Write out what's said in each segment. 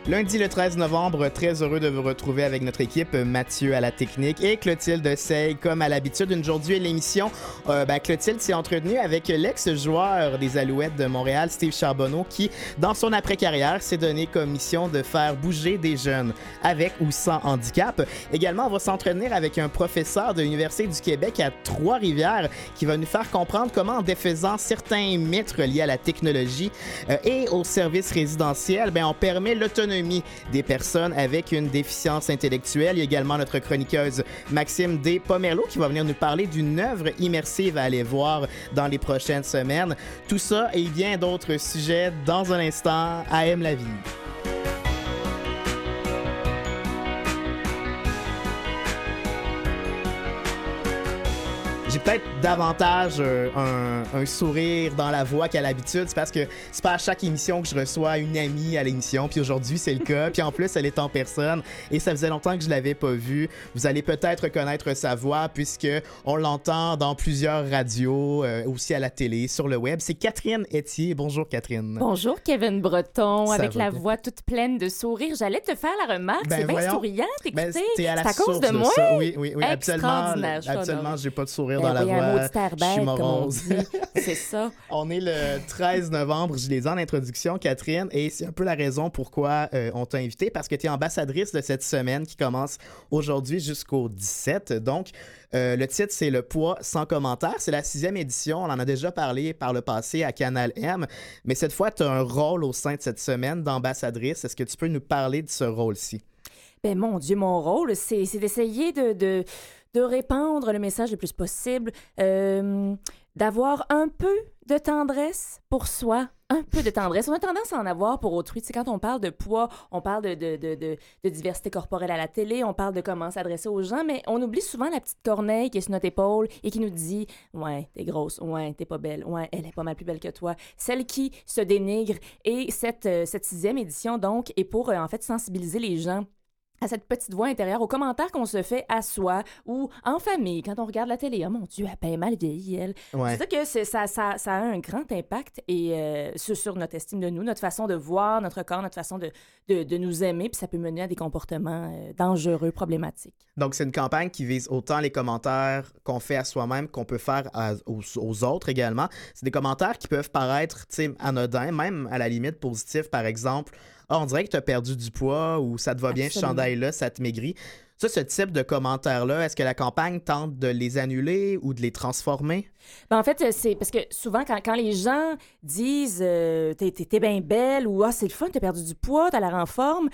Lundi le 13 novembre, très heureux de vous retrouver avec notre équipe, Mathieu à la technique et Clotilde Sey. Comme à l'habitude, aujourd'hui à l'émission, Clotilde s'est entretenue avec l'ex-joueur des Alouettes de Montréal, Steve Charbonneau, qui, dans son après-carrière, s'est donné comme mission de faire bouger des jeunes avec ou sans handicap. Également, on va s'entretenir avec un professeur de l'Université du Québec à Trois-Rivières qui va nous faire comprendre comment, en défaisant certains mythes reliés à la technologie et aux services résidentiels, on permet l'autonomie des personnes avec une déficience intellectuelle. Il y a également notre chroniqueuse Maxime D. Pomerleau qui va venir nous parler d'une œuvre immersive à aller voir dans les prochaines semaines. Tout ça et bien d'autres sujets dans un instant à Aime la vie. J'ai peut-être davantage un sourire dans la voix qu'à l'habitude. C'est parce que c'est pas à chaque émission que je reçois une amie à l'émission. Puis aujourd'hui, c'est le cas. Puis en plus, elle est en personne. Et ça faisait longtemps que je l'avais pas vue. Vous allez peut-être reconnaître sa voix puisque on l'entend dans plusieurs radios, aussi à la télé, sur le web. C'est Catherine Etier. Bonjour, Catherine. Bonjour, Kevin Breton. Ça avec la bien. Voix toute pleine de sourire. J'allais te faire la remarque. C'est bien souriant, écoutez. T'es à la c'est à cause source de moi? ça. Oui. Extraordinaire. Absolument, j'ai pas de sourire dans la oui, voix. un maudit air Je bête, suis comme on morose. dit. C'est ça. On est le 13 novembre, je l'ai dit en introduction, Catherine, et c'est un peu la raison pourquoi on t'a invité, parce que tu es ambassadrice de cette semaine qui commence aujourd'hui jusqu'au 17. Donc, le titre, c'est Le poids sans commentaire. C'est la 6e édition. On en a déjà parlé par le passé à Canal M, mais cette fois, tu as un rôle au sein de cette semaine d'ambassadrice. Est-ce que tu peux nous parler de ce rôle-ci? Ben mon Dieu, mon rôle, c'est d'essayer de répandre le message le plus possible, d'avoir un peu de tendresse pour soi, un peu de tendresse. On a tendance à en avoir pour autrui. Tu sais, quand on parle de poids, on parle de diversité corporelle à la télé, on parle de comment s'adresser aux gens, mais on oublie souvent la petite corneille qui est sur notre épaule et qui nous dit « Ouais, t'es grosse. Ouais, t'es pas belle. Ouais, elle est pas mal plus belle que toi. » Celle qui se dénigre. Et cette 6e édition, donc, est pour, en fait, sensibiliser les gens à cette petite voix intérieure, aux commentaires qu'on se fait à soi ou en famille, quand on regarde la télé. « Oh mon Dieu, elle paye mal vieillie, elle. » Ouais. C'est ça que ça a un grand impact et sur notre estime de nous, notre façon de voir notre corps, notre façon de nous aimer, puis ça peut mener à des comportements dangereux, problématiques. Donc, c'est une campagne qui vise autant les commentaires qu'on fait à soi-même qu'on peut faire aux autres également. C'est des commentaires qui peuvent paraître, tu sais, anodins, même à la limite positifs, par exemple. Ah, on dirait que tu as perdu du poids ou ça te va bien ce chandail-là, ça te maigrit. Ça, ce type de commentaires-là, est-ce que la campagne tente de les annuler ou de les transformer? Ben en fait, c'est parce que souvent, quand les gens disent t'es bien belle ou c'est le fun, t'as perdu du poids, t'as l'air en forme,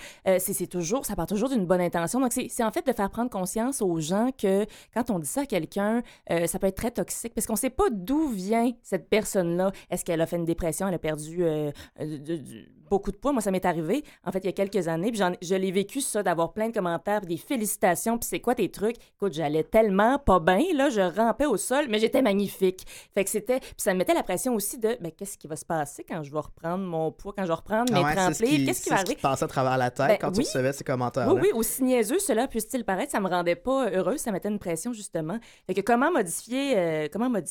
ça part toujours d'une bonne intention. Donc, c'est en fait de faire prendre conscience aux gens que quand on dit ça à quelqu'un, ça peut être très toxique parce qu'on sait pas d'où vient cette personne-là. Est-ce qu'elle a fait une dépression, elle a perdu beaucoup de poids? Moi, ça m'est arrivé, en fait, il y a quelques années, puis je l'ai vécu, ça, d'avoir plein de commentaires, des félicitations, puis c'est quoi tes trucs? Écoute, j'allais tellement pas bien, là, je rampais au sol, mais j'étais magnifique. Fait que puis ça me mettait la pression aussi de, qu'est-ce qui va se passer quand je vais reprendre mon poids, quand je vais reprendre mes 30 livres? Qu'est-ce qui va arriver? C'est ce qui te passait à travers la tête quand tu recevais ces commentaires-là. Oui, aussi niaiseux cela puisse-t-il paraître, ça me rendait pas heureuse, ça mettait une pression, justement. Fait que comment modifier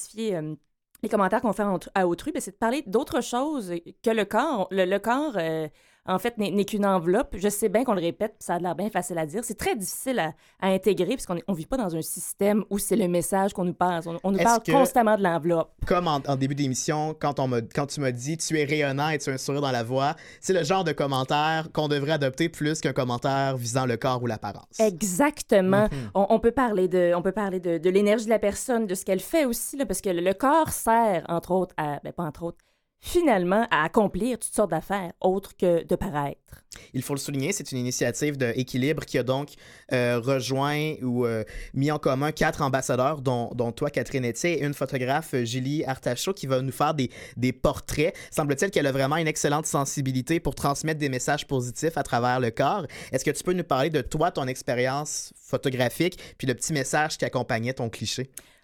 les commentaires qu'on fait à autrui? C'est de parler d'autre chose que le corps. Le corps, en fait, n'est qu'une enveloppe. Je sais bien qu'on le répète, puis ça a l'air bien facile à dire. C'est très difficile à intégrer, puisqu'on ne vit pas dans un système où c'est le message qu'on nous passe. On nous parle constamment de l'enveloppe. Comme en début d'émission, quand tu m'as dit « tu es rayonnant et tu as un sourire dans la voix », c'est le genre de commentaire qu'on devrait adopter plus qu'un commentaire visant le corps ou l'apparence. Exactement. On peut parler de l'énergie de la personne, de ce qu'elle fait aussi, là, parce que le corps sert, entre autres, pas entre autres, finalement, à accomplir toutes sortes d'affaires autres que de paraître. Il faut le souligner, c'est une initiative d'Équilibre qui a donc rejoint ou mis en commun 4 ambassadeurs, dont toi, Catherine Etier, et une photographe, Julie Artachot, qui va nous faire des portraits. Semble-t-il qu'elle a vraiment une excellente sensibilité pour transmettre des messages positifs à travers le corps. Est-ce que tu peux nous parler de toi, ton expérience photographique, puis le petit message qui accompagnait ton cliché?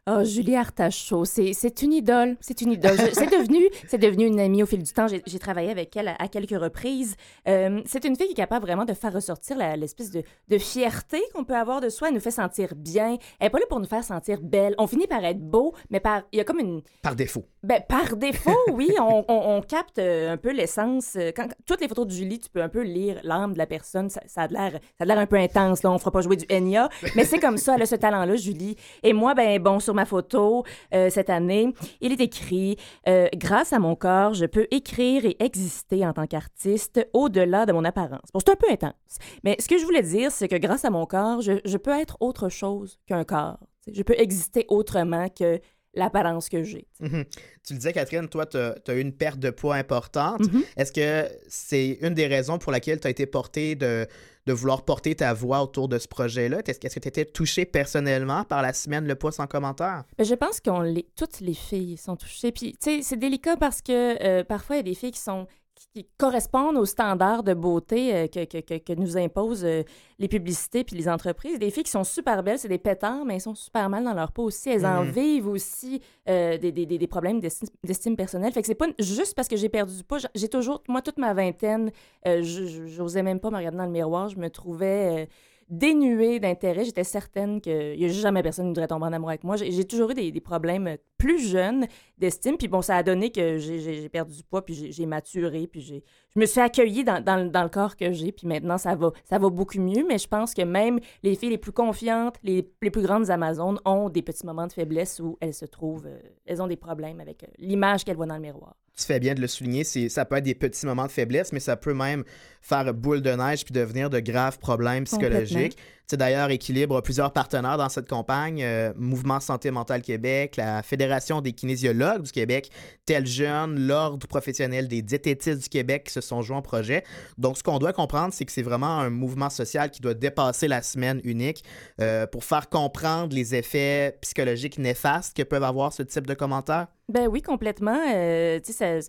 Oh, Julie Artachot, c'est une idole. C'est une idole. C'est devenu une amie au fil du temps. J'ai travaillé avec elle à quelques reprises. C'est une fille qui est capable vraiment de faire ressortir l'espèce de fierté qu'on peut avoir de soi. Elle nous fait sentir bien. Elle n'est pas là pour nous faire sentir belle. On finit par être beau, mais il y a comme une... Par défaut. Ben, par défaut, oui, on capte un peu l'essence. Toutes les photos de Julie, tu peux un peu lire l'âme de la personne. Ça a l'air un peu intense, là. On fera pas jouer du Enya, mais c'est comme ça, elle a ce talent-là, Julie. Et moi, ben bon, sur ma photo, cette année, il est écrit « Grâce à mon corps, je peux écrire et exister en tant qu'artiste au-delà de mon apparence. » Bon, c'est un peu intense. Mais ce que je voulais dire, c'est que grâce à mon corps, je peux être autre chose qu'un corps. Je peux exister autrement que l'apparence que j'ai. Mm-hmm. Tu le disais, Catherine, toi, tu as eu une perte de poids importante. Mm-hmm. Est-ce que c'est une des raisons pour laquelle tu as été portée de vouloir porter ta voix autour de ce projet-là? Est-ce que tu étais touchée personnellement par la semaine Le Poids sans commentaire? Je pense que toutes les filles sont touchées. Puis, tu sais, c'est délicat parce que parfois, il y a des filles qui correspondent aux standards de beauté que nous imposent les publicités puis les entreprises. Des filles qui sont super belles, c'est des pétards, mais elles sont super mal dans leur peau aussi. Elles en vivent aussi des problèmes d'estime personnelle. Fait que c'est pas juste parce que j'ai perdu du poids. J'ai toujours, moi, toute ma vingtaine, j'osais même pas me regarder dans le miroir. Je me trouvais... dénuée d'intérêt. J'étais certaine qu'il n'y a jamais personne qui voudrait tomber en amour avec moi. J'ai toujours eu des problèmes plus jeunes d'estime. Puis bon, ça a donné que j'ai perdu du poids, puis j'ai maturé, puis je me suis accueillie dans le corps que j'ai. Puis maintenant, ça va beaucoup mieux. Mais je pense que même les filles les plus confiantes, les plus grandes Amazones ont des petits moments de faiblesse où elles se trouvent, elles ont des problèmes avec l'image qu'elles voient dans le miroir. Tu fais bien de le souligner, ça peut être des petits moments de faiblesse, mais ça peut même faire boule de neige puis devenir de graves problèmes psychologiques. Tu sais, d'ailleurs, Équilibre a plusieurs partenaires dans cette campagne. Mouvement Santé mentale Québec, la Fédération des kinésiologues du Québec, Tel Jeune, l'Ordre professionnel des diététistes du Québec qui se sont joints au projet. Donc, ce qu'on doit comprendre, c'est que c'est vraiment un mouvement social qui doit dépasser la semaine unique pour faire comprendre les effets psychologiques néfastes que peuvent avoir ce type de commentaires. Ben oui, complètement. Tu sais,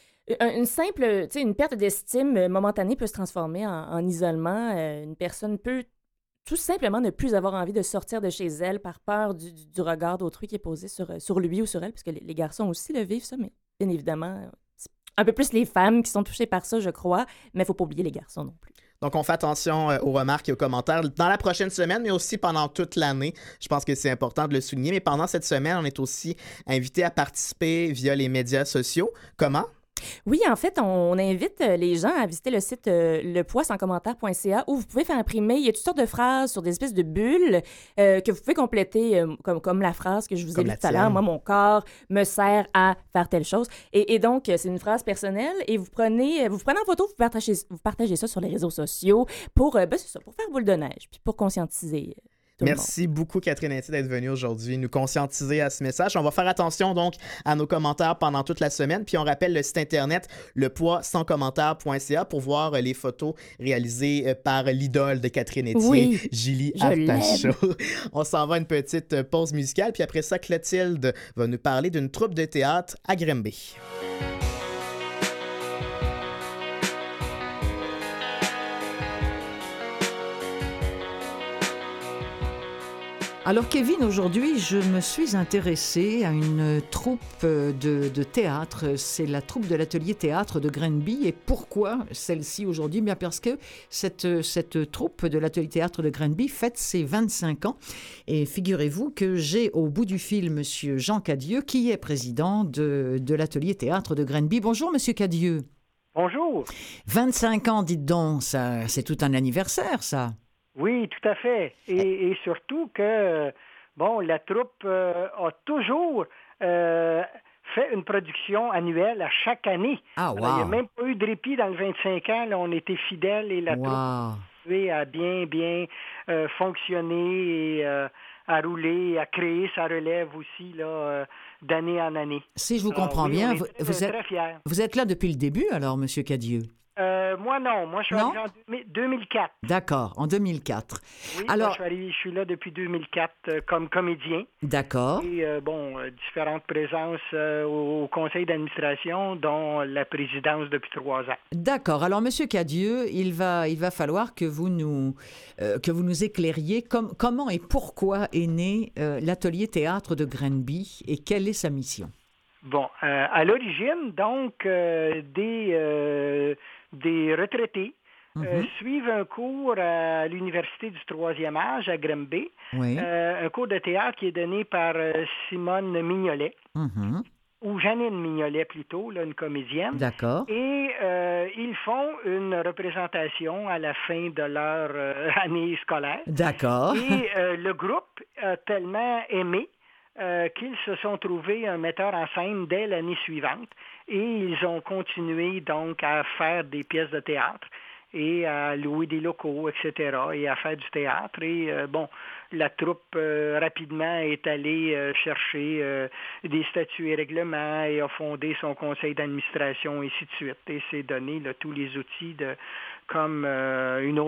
une perte d'estime momentanée peut se transformer en isolement. Une personne peut tout simplement ne plus avoir envie de sortir de chez elle par peur du regard d'autrui qui est posé sur lui ou sur elle, parce que les garçons aussi le vivent, ça, mais bien évidemment, c'est un peu plus les femmes qui sont touchées par ça, je crois, mais il ne faut pas oublier les garçons non plus. Donc, on fait attention aux remarques et aux commentaires dans la prochaine semaine, mais aussi pendant toute l'année. Je pense que c'est important de le souligner. Mais pendant cette semaine, on est aussi invité à participer via les médias sociaux. Comment? Oui, en fait, on invite les gens à visiter le site lepoidssanscommentaire.ca où vous pouvez faire imprimer. Il y a toutes sortes de phrases sur des espèces de bulles que vous pouvez compléter, comme la phrase que je vous ai lue tout à l'heure. Moi, mon corps me sert à faire telle chose. Et donc, c'est une phrase personnelle et vous prenez en photo, vous partagez ça sur les réseaux sociaux pour faire boule de neige puis pour conscientiser. Merci beaucoup, Catherine Inti, d'être venue aujourd'hui nous conscientiser à ce message. On va faire attention donc à nos commentaires pendant toute la semaine. Puis on rappelle le site internet lepoidssanscommentaire.ca pour voir les photos réalisées par l'idole de Catherine Inti, oui, Julie Artachot. On s'en va à une petite pause musicale. Puis après ça, Clotilde va nous parler d'une troupe de théâtre à Granby. Alors Kevin, aujourd'hui, je me suis intéressée à une troupe de théâtre. C'est la troupe de l'atelier théâtre de Granby. Et pourquoi celle-ci aujourd'hui? Bien parce que cette troupe de l'atelier théâtre de Granby fête ses 25 ans. Et figurez-vous que j'ai au bout du fil Monsieur Jean Cadieux, qui est président de l'atelier théâtre de Granby. Bonjour Monsieur Cadieux. Bonjour. 25 ans, dites donc, ça, c'est tout un anniversaire, ça. Oui, tout à fait. Et surtout que, la troupe a toujours fait une production annuelle à chaque année. Ah, wow. Alors, il n'y a même pas eu de répit dans le 25 ans. Là, on était fidèles et la troupe a bien fonctionné et à rouler, à créer sa relève aussi là, d'année en année. Si je vous comprends bien, vous êtes très fiers. Vous êtes là depuis le début alors, Monsieur Cadieux? Moi, non. Moi, je suis arrivé en 2004. D'accord, en 2004. Oui, alors, moi, je suis là depuis 2004 comme comédien. D'accord. Et, différentes présences au conseil d'administration, dont la présidence depuis 3 ans. D'accord. Alors, Monsieur Cadieux, il va falloir que vous nous éclairiez comment et pourquoi est né l'atelier théâtre de Grenby et quelle est sa mission? Bon, à l'origine, donc, des retraités suivent un cours à l'Université du troisième âge à Granby, un cours de théâtre qui est donné par Simone Mignolet, ou Janine Mignolet plutôt, là, une comédienne. D'accord. Et ils font une représentation à la fin de leur année scolaire. D'accord. Et le groupe a tellement aimé qu'ils se sont trouvés un metteur en scène dès l'année suivante et ils ont continué donc à faire des pièces de théâtre et à louer des locaux, etc., et à faire du théâtre. Et la troupe rapidement est allée chercher des statuts et règlements et a fondé son conseil d'administration, et ainsi de suite. Et s'est donné là, tous les outils comme une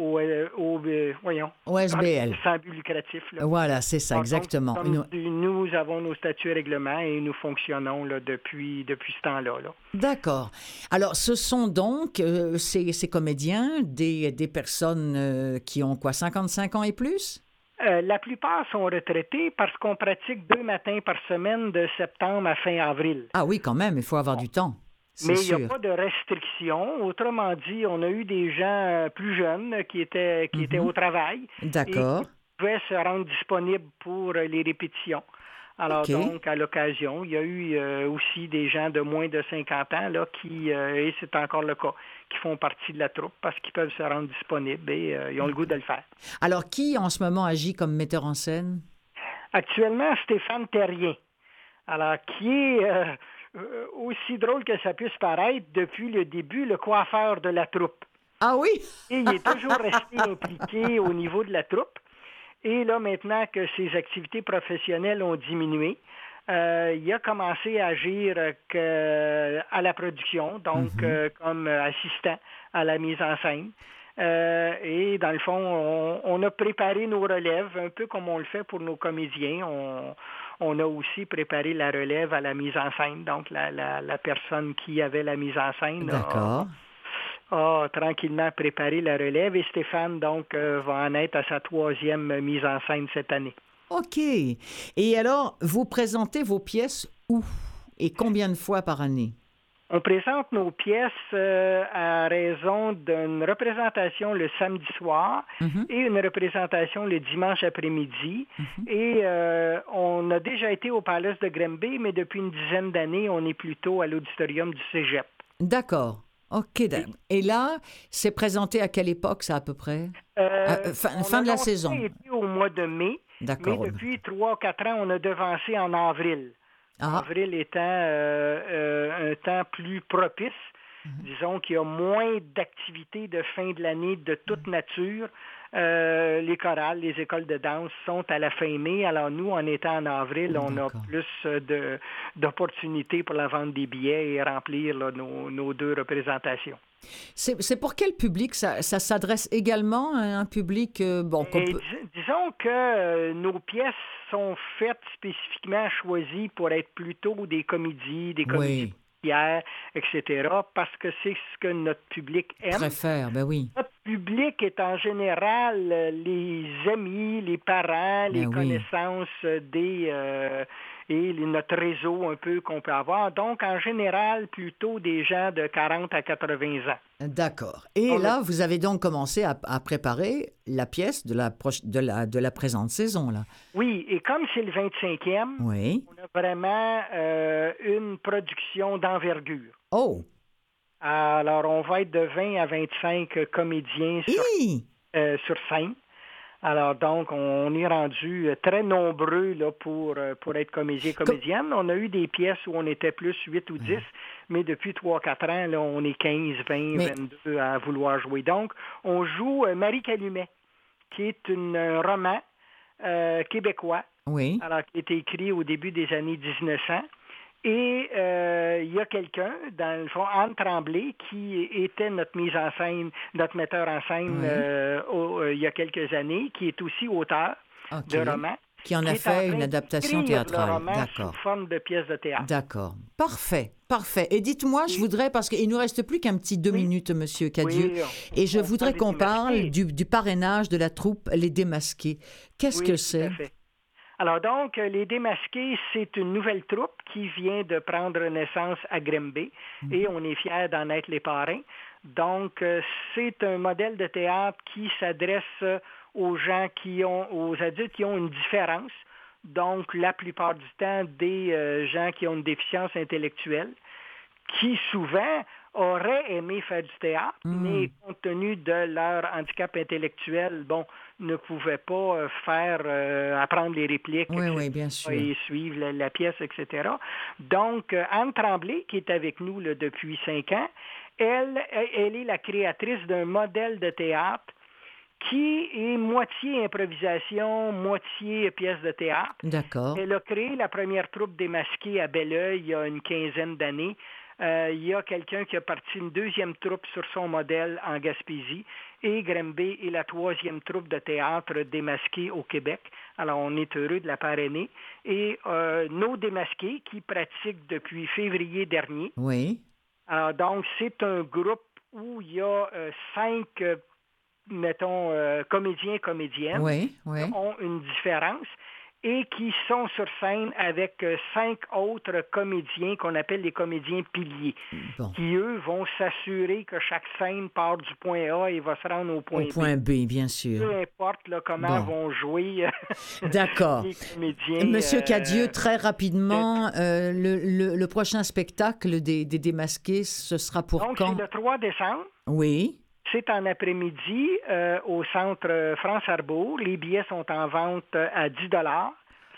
OSBL. Sans but lucratif. Là. Voilà, c'est ça, exactement. Donc, nous avons nos statuts et règlements et nous fonctionnons là, depuis ce temps-là. Là. D'accord. Alors, ce sont donc ces comédiens, des personnes qui ont quoi, 55 ans et plus? La plupart sont retraités parce qu'on pratique 2 matins par semaine de septembre à fin avril. Ah oui, quand même, il faut avoir du temps. Mais il n'y a pas de restriction. Autrement dit, on a eu des gens plus jeunes qui étaient au travail. D'accord. Et qui pouvaient se rendre disponibles pour les répétitions. Alors donc, à l'occasion, il y a eu aussi des gens de moins de 50 ans là, qui, et c'est encore le cas, qui font partie de la troupe parce qu'ils peuvent se rendre disponibles et ils ont le goût de le faire. Alors, qui en ce moment agit comme metteur en scène? Actuellement, Stéphane Terrien. Alors, qui est... aussi drôle que ça puisse paraître, depuis le début, le coiffeur de la troupe. Ah oui? Et il est toujours resté impliqué au niveau de la troupe. Et là, maintenant que ses activités professionnelles ont diminué, il a commencé à agir à la production, donc comme assistant à la mise en scène. Et dans le fond, on a préparé nos relèves, un peu comme on le fait pour nos comédiens. On a aussi préparé la relève à la mise en scène. Donc, la personne qui avait la mise en scène a tranquillement préparé la relève. Et Stéphane, donc, va en être à sa 3e mise en scène cette année. OK. Et alors, vous présentez vos pièces où et combien de fois par année? On présente nos pièces à raison d'une représentation le samedi soir et une représentation le dimanche après-midi. Et on a déjà été au Palace de Granby, mais depuis une dizaine d'années, on est plutôt à l'auditorium du Cégep. D'accord. OK. Et là, c'est présenté à quelle époque, ça, à peu près? Fin de la saison. On a été au mois de mai, d'accord. Mais depuis 3 ou 4 ans, on a devancé en avril. Avril étant un temps plus propice. Disons qu'il y a moins d'activités de fin de l'année de toute nature. Les chorales, les écoles de danse sont à la fin mai. Alors nous, en étant en avril, on a plus d'opportunités pour la vente des billets et remplir là, nos 2 représentations. C'est pour quel public? Ça s'adresse également à un public... disons que nos pièces sont faites spécifiquement choisies pour être plutôt des comédies populaires, etc., parce que c'est ce que notre public aime. Préfère, ben oui. Notre public est en général les amis, les parents, les connaissances et notre réseau un peu qu'on peut avoir. Donc, en général, plutôt des gens de 40 à 80 ans. D'accord. Et là, vous avez donc commencé à préparer la pièce de la présente saison, là. Oui, et comme c'est le 25e, on a vraiment une production d'envergure. Oh! Alors, on va être de 20 à 25 comédiens sur scène. Alors, donc, on est rendu très nombreux là, pour être comédienne. On a eu des pièces où on était plus 8 ou 10, mais depuis 3-4 ans, là, on est 15, 20, 22 à vouloir jouer. Donc, on joue Marie Calumet, qui est un roman québécois, alors qui a été écrit au début des années 1900. Et il y a quelqu'un, dans le fond, Anne Tremblay, qui était notre mise en scène, notre metteur en scène il y a quelques années, qui est aussi auteur de romans. Qui en a fait une adaptation théâtrale. Le roman sous forme de pièce de théâtre. D'accord. Parfait. Et dites-moi, je voudrais, parce qu'il nous reste plus qu'un petit 2 minutes, Monsieur Cadieux, et je voudrais qu'on parle du parrainage de la troupe Les Démasqués. Qu'est-ce que c'est? Tout à fait. Alors donc, Les Démasqués, c'est une nouvelle troupe qui vient de prendre naissance à Grimby et on est fiers d'en être les parrains. Donc, c'est un modèle de théâtre qui s'adresse aux adultes qui ont une différence. Donc, la plupart du temps, des gens qui ont une déficience intellectuelle, qui souvent auraient aimé faire du théâtre, mais compte tenu de leur handicap intellectuel, ne pouvaient pas apprendre les répliques, oui, bien sûr. Et suivre la pièce, etc. Donc, Anne Tremblay, qui est avec nous depuis 5 ans, elle est la créatrice d'un modèle de théâtre qui est moitié improvisation, moitié pièce de théâtre. D'accord. Elle a créé la première troupe Démasqués à Belleuil il y a une 15aine d'années. Il y a quelqu'un qui a parti une 2e troupe sur son modèle en Gaspésie et Grimby est la 3e troupe de théâtre Démasqués au Québec. Alors, on est heureux de la parrainer. Et nos Démasqués qui pratiquent depuis février dernier. Oui. Alors, donc, c'est un groupe où il y a 5 comédiens, comédiennes qui ont une différence et qui sont sur scène avec 5 autres comédiens qu'on appelle les comédiens piliers, qui, eux, vont s'assurer que chaque scène part du point A et va se rendre au point B, bien sûr. Peu importe comment vont jouer D'accord. les comédiens. Monsieur Cadieux, très rapidement, le prochain spectacle des Démasqués, ce sera pour donc, quand? C'est le 3 décembre. Oui. C'est en après-midi au centre France-Arbour. Les billets sont en vente à 10 $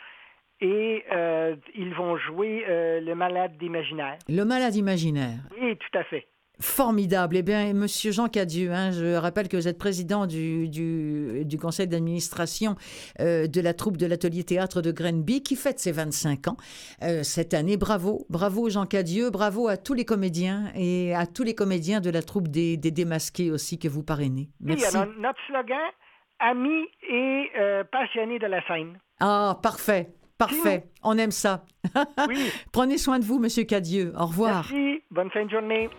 et ils vont jouer Le Malade imaginaire. Le Malade imaginaire. Oui, tout à fait. Formidable. Eh bien, Monsieur Jean Cadieux, je rappelle que vous êtes président du conseil d'administration de la troupe de l'Atelier Théâtre de Grenby qui fête ses 25 ans cette année. Bravo. Bravo Jean Cadieux. Bravo à tous les comédiens et à tous les comédiens de la troupe des Démasqués aussi que vous parrainez. Merci. Oui, alors, notre slogan, amis et passionnés de la scène. Ah, parfait. On aime ça. Oui. Prenez soin de vous, Monsieur Cadieux. Au revoir. Merci. Bonne fin de journée.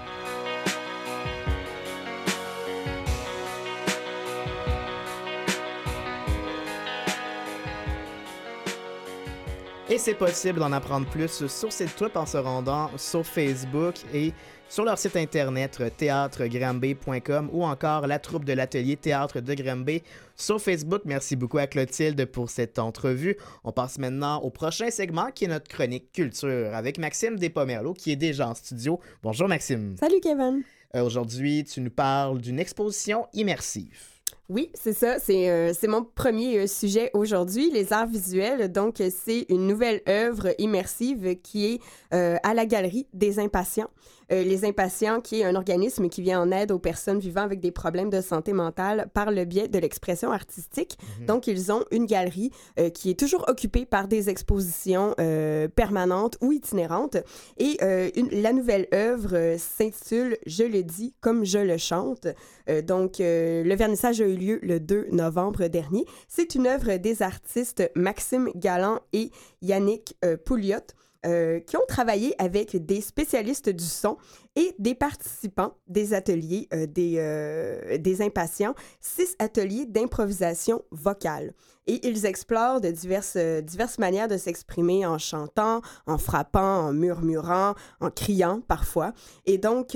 Et c'est possible d'en apprendre plus sur cette troupe en se rendant sur Facebook et sur leur site internet théâtregranby.com ou encore la troupe de l'Atelier Théâtre de Granby sur Facebook. Merci beaucoup à Clotilde pour cette entrevue. On passe maintenant au prochain segment qui est notre chronique culture avec Maxime Despomerleau qui est déjà en studio. Bonjour Maxime. Salut Kevin. Aujourd'hui, tu nous parles d'une exposition immersive. Oui, c'est ça. C'est mon premier sujet aujourd'hui, les arts visuels. Donc, c'est une nouvelle œuvre immersive qui est à la Galerie des Impatients. Les Impatients, qui est un organisme qui vient en aide aux personnes vivant avec des problèmes de santé mentale par le biais de l'expression artistique. Donc, ils ont une galerie qui est toujours occupée par des expositions permanentes ou itinérantes. Et la nouvelle œuvre s'intitule « Je le dis comme je le chante ». Donc, le vernissage a eu lieu le 2 novembre dernier. C'est une œuvre des artistes Maxime Galland et Yannick Pouliot qui ont travaillé avec des spécialistes du son et des participants des ateliers des Impatients, 6 ateliers d'improvisation vocale. Et ils explorent de diverses manières de s'exprimer en chantant, en frappant, en murmurant, en criant parfois. Et donc,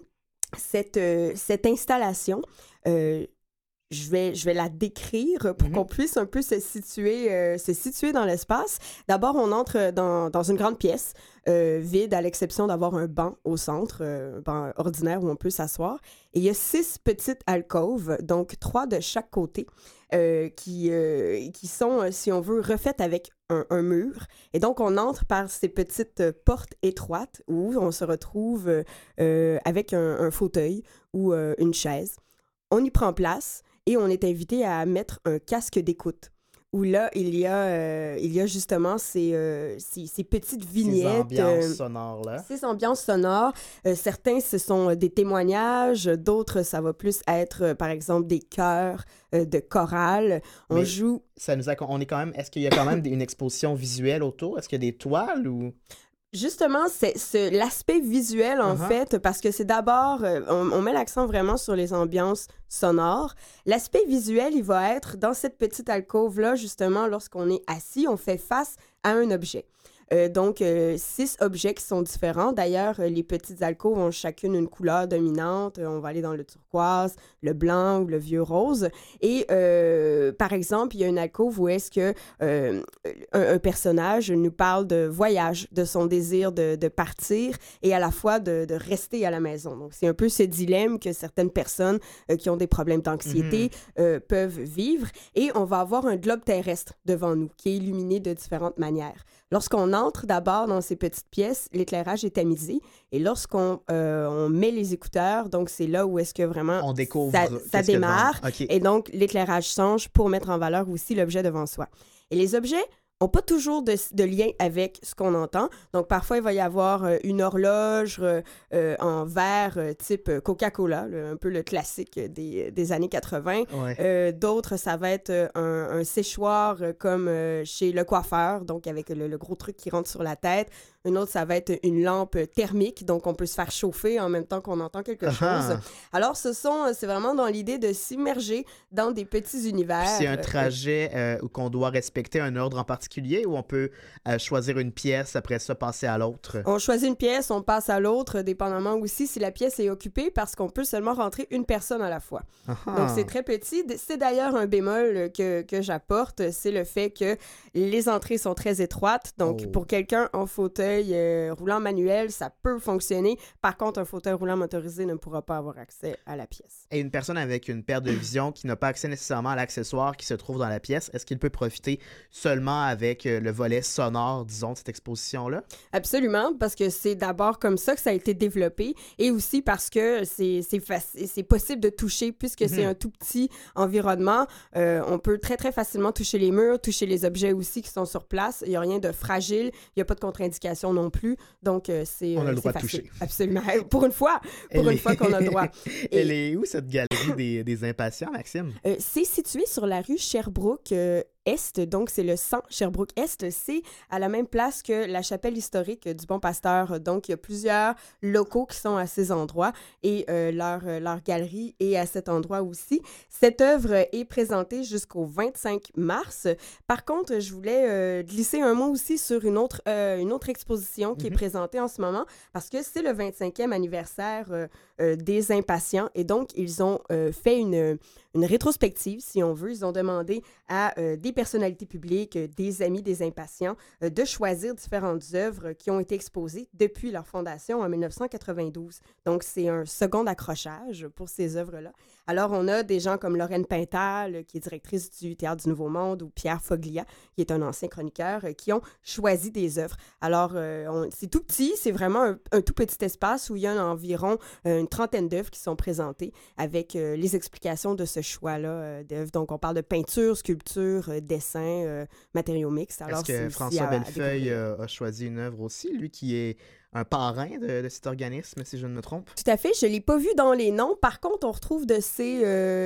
cette installation, je vais la décrire pour qu'on puisse un peu se situer dans l'espace. D'abord, on entre dans une grande pièce vide, à l'exception d'avoir un banc au centre, un banc ordinaire où on peut s'asseoir. Et il y a 6 petites alcôves, donc 3 de chaque côté, qui sont, si on veut, refaites avec un mur. Et donc, on entre par ces petites portes étroites où on se retrouve avec un fauteuil ou une chaise. On y prend place et on est invité à mettre un casque d'écoute où là, il y a justement ces petites vignettes. Ces ambiances sonores-là. Ces ambiances sonores. Certains, ce sont des témoignages. D'autres, ça va plus être, par exemple, des chœurs de chorale. On joue... On est quand même... Est-ce qu'il y a quand même une exposition visuelle autour? Est-ce qu'il y a des toiles ou... Justement, c'est l'aspect visuel, en fait, parce que c'est d'abord, on met l'accent vraiment sur les ambiances sonores. L'aspect visuel, il va être dans cette petite alcôve-là, justement, lorsqu'on est assis, on fait face à un objet. Donc, 6 objets qui sont différents. D'ailleurs, les petites alcôves ont chacune une couleur dominante. On va aller dans le turquoise, le blanc ou le vieux rose. Et, par exemple, il y a une alcôve où est-ce que un personnage nous parle de voyage, de son désir de partir et à la fois de rester à la maison. Donc, c'est un peu ce dilemme que certaines personnes qui ont des problèmes d'anxiété peuvent vivre. Et on va avoir un globe terrestre devant nous qui est illuminé de différentes manières. Lorsqu'on entre d'abord dans ces petites pièces, l'éclairage est tamisé. Et lorsqu'on on met les écouteurs, donc c'est là où est-ce que vraiment on découvre ça démarre. Okay. Et donc, l'éclairage change pour mettre en valeur aussi l'objet devant soi. Et les objets n'ont pas toujours de lien avec ce qu'on entend. Donc, parfois, il va y avoir une horloge en verre type Coca-Cola, un peu le classique des années 80. Ouais. D'autres, ça va être un séchoir comme chez le coiffeur, donc avec le gros truc qui rentre sur la tête. Une autre, ça va être une lampe thermique, donc on peut se faire chauffer en même temps qu'on entend quelque chose. Alors, c'est vraiment dans l'idée de s'immerger dans des petits univers. Puis c'est un trajet où qu'on doit respecter un ordre en particulier ou on peut choisir une pièce, après ça, passer à l'autre? On choisit une pièce, on passe à l'autre, dépendamment aussi si la pièce est occupée, parce qu'on peut seulement rentrer une personne à la fois. Donc, c'est très petit. C'est d'ailleurs un bémol que j'apporte, c'est le fait que les entrées sont très étroites. Donc, pour quelqu'un en fauteuil roulant manuel, ça peut fonctionner. Par contre, un fauteuil roulant motorisé ne pourra pas avoir accès à la pièce. Et une personne avec une perte de vision qui n'a pas accès nécessairement à l'accessoire qui se trouve dans la pièce, est-ce qu'il peut profiter seulement avec le volet sonore, disons, de cette exposition-là? Absolument, parce que c'est d'abord comme ça que ça a été développé et aussi parce que c'est possible de toucher puisque c'est un tout petit environnement. On peut très, très facilement toucher les murs, toucher les objets aussi qui sont sur place. Il n'y a rien de fragile, il n'y a pas de contre-indication non plus. Donc, c'est on a le droit de facile. toucher. Absolument. Pour une fois qu'on a le droit. Elle est où, cette galerie des impatients, Maxime? C'est situé sur la rue Sherbrooke Est, donc c'est le 100 Sherbrooke-Est. C'est à la même place que la chapelle historique du Bon-Pasteur. Donc, il y a plusieurs locaux qui sont à ces endroits et leur galerie est à cet endroit aussi. Cette œuvre est présentée jusqu'au 25 mars. Par contre, je voulais glisser un mot aussi sur une autre exposition qui est présentée en ce moment parce que c'est le 25e anniversaire des Impatients et donc, ils ont fait une rétrospective, si on veut. Ils ont demandé à des personnalités publiques, des amis des Impatients, de choisir différentes œuvres qui ont été exposées depuis leur fondation en 1992. Donc, c'est un second accrochage pour ces œuvres-là. Alors, on a des gens comme Lorraine Pintal, qui est directrice du Théâtre du Nouveau Monde, ou Pierre Foglia, qui est un ancien chroniqueur, qui ont choisi des œuvres. Alors, c'est tout petit, c'est vraiment un tout petit espace où il y a environ une trentaine d'œuvres qui sont présentées avec les explications de ce choix-là d'œuvres. Donc, on parle de peinture, sculpture, dessin, matériaux mixtes. Alors, est-ce que François Bellefeuille a choisi une œuvre aussi, lui qui est un parrain de cet organisme, si je ne me trompe? Tout à fait. Je ne l'ai pas vu dans les noms. Par contre, on retrouve de ces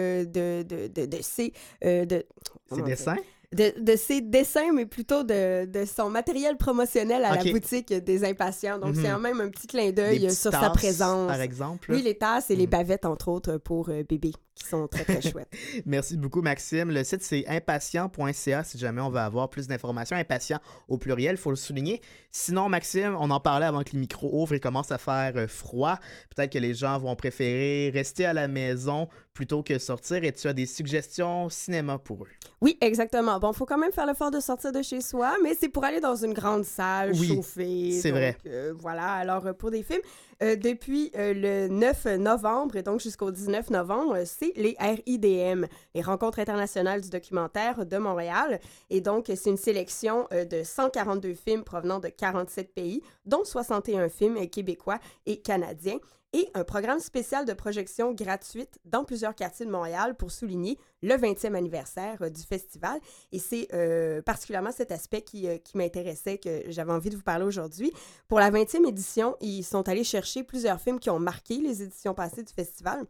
dessins? De ses dessins, mais plutôt de son matériel promotionnel à la boutique des Impatients. Donc, c'est quand même un petit clin d'œil sur sa présence. Par exemple? Oui, les tasses et les bavettes, entre autres, pour bébés, qui sont très, très chouettes. Merci beaucoup, Maxime. Le site, c'est impatient.ca si jamais on veut avoir plus d'informations. Impatient au pluriel, il faut le souligner. Sinon, Maxime, on en parlait avant que les micros ouvrent et commence à faire froid. Peut-être que les gens vont préférer rester à la maison plutôt que sortir. Et tu as des suggestions cinéma pour eux? Oui, exactement. Bon, il faut quand même faire l'effort de sortir de chez soi, mais c'est pour aller dans une grande salle chauffée. C'est vrai. Voilà. Alors, pour des films, depuis le 9 novembre et donc jusqu'au 19 novembre, c'est les RIDM, les Rencontres internationales du documentaire de Montréal. Et donc, c'est une sélection de 142 films provenant de 47 pays, dont 61 films québécois et canadiens. et un programme spécial de projection gratuite dans plusieurs quartiers de Montréal pour souligner le 20e anniversaire du festival. Et c'est particulièrement cet aspect qui m'intéressait, que j'avais envie de vous parler aujourd'hui. Pour la 20e édition, ils sont allés chercher plusieurs films qui ont marqué les éditions passées du festival.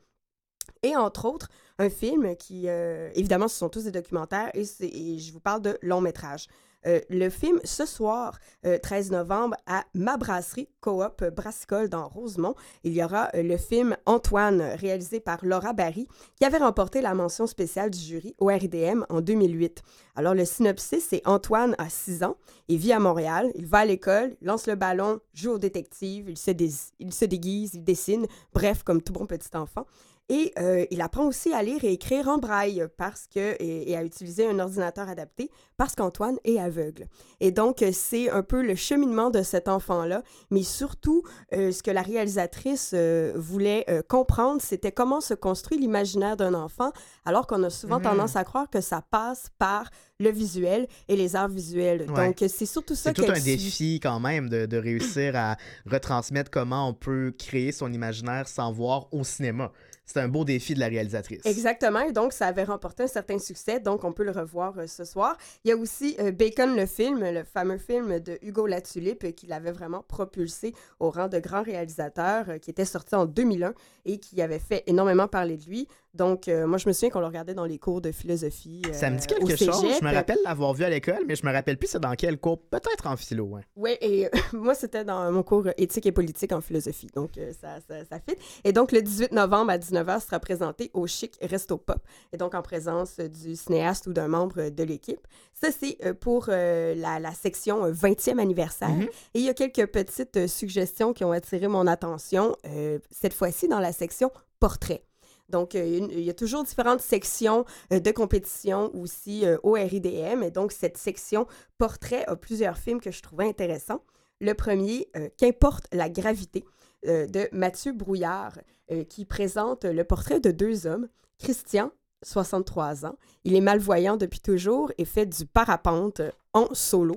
Et entre autres, un film qui, évidemment, ce sont tous des documentaires et je vous parle de long métrage. Le film, ce soir, 13 novembre, à Ma Brasserie Coop Brassicole dans Rosemont, il y aura le film Antoine, réalisé par Laura Barry, qui avait remporté la mention spéciale du jury au RIDM en 2008. Alors, le synopsis, c'est Antoine a 6 ans, il vit à Montréal, il va à l'école, lance le ballon, joue au détective, il se déguise, il dessine, bref, comme tout bon petit enfant. Et il apprend aussi à lire et écrire en braille et à utiliser un ordinateur adapté parce qu'Antoine est aveugle. Et donc, c'est un peu le cheminement de cet enfant-là, mais surtout, ce que la réalisatrice voulait comprendre, c'était comment se construit l'imaginaire d'un enfant, alors qu'on a souvent tendance à croire que ça passe par le visuel et les arts visuels. Ouais. Donc, c'est surtout ça qu'elle suit. C'est tout un défi quand même de réussir à retransmettre comment on peut créer son imaginaire sans voir au cinéma. C'est un beau défi de la réalisatrice. Exactement. Et donc, ça avait remporté un certain succès. Donc, on peut le revoir ce soir. Il y a aussi Bacon, le film, le fameux film de Hugo Latulippe, qui l'avait vraiment propulsé au rang de grand réalisateur, qui était sorti en 2001 et qui avait fait énormément parler de lui. Donc, moi, je me souviens qu'on le regardait dans les cours de philosophie. Ça me dit quelque chose. Je me rappelle l'avoir vu à l'école, mais je me rappelle plus c'est dans quel cours. Peut-être en philo, hein. Oui, et moi, c'était dans mon cours éthique et politique en philosophie. Donc, ça fit. Et donc, le 18 novembre à 19h sera présenté au Chic Resto Pop. Et donc, en présence du cinéaste ou d'un membre de l'équipe. Ça, c'est pour la section 20e anniversaire. Mm-hmm. Et il y a quelques petites suggestions qui ont attiré mon attention, cette fois-ci dans la section portrait. Donc, il y a toujours différentes sections de compétition aussi au RIDM. Et donc, cette section portrait a plusieurs films que je trouvais intéressants. Le premier, Qu'importe la gravité, de Mathieu Brouillard, qui présente le portrait de 2 hommes. Christian, 63 ans. Il est malvoyant depuis toujours et fait du parapente en solo.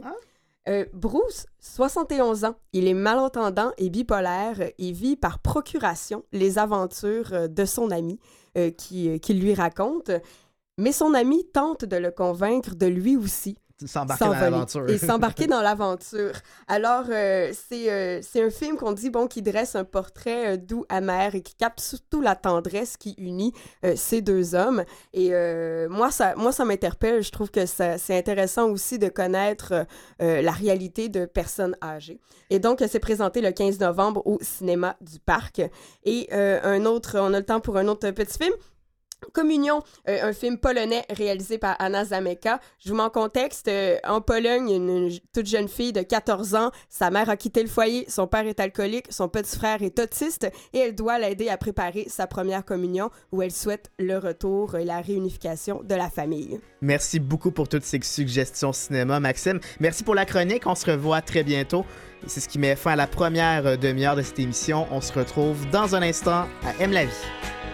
Bruce, 71 ans. Il est malentendant et bipolaire et vit par procuration les aventures de son ami qui lui raconte. Mais son ami tente de le convaincre de lui aussi s'embarquer dans l'aventure. Et s'embarquer dans l'aventure. Alors, c'est un film qu'on dit, qui dresse un portrait doux, amer et qui capte surtout la tendresse qui unit ces 2 hommes. Et moi, ça m'interpelle. Je trouve que c'est intéressant aussi de connaître la réalité de personnes âgées. Et donc, c'est présenté le 15 novembre au Cinéma du Parc. Et on a le temps pour un autre petit film. Communion, un film polonais réalisé par Anna Zameka. Je vous mets en contexte. En Pologne, une toute jeune fille de 14 ans, sa mère a quitté le foyer, son père est alcoolique, son petit frère est autiste et elle doit l'aider à préparer sa première communion où elle souhaite le retour et la réunification de la famille. Merci beaucoup pour toutes ces suggestions cinéma, Maxime. Merci pour la chronique. On se revoit très bientôt. C'est ce qui met fin à la première demi-heure de cette émission. On se retrouve dans un instant à Aime la vie.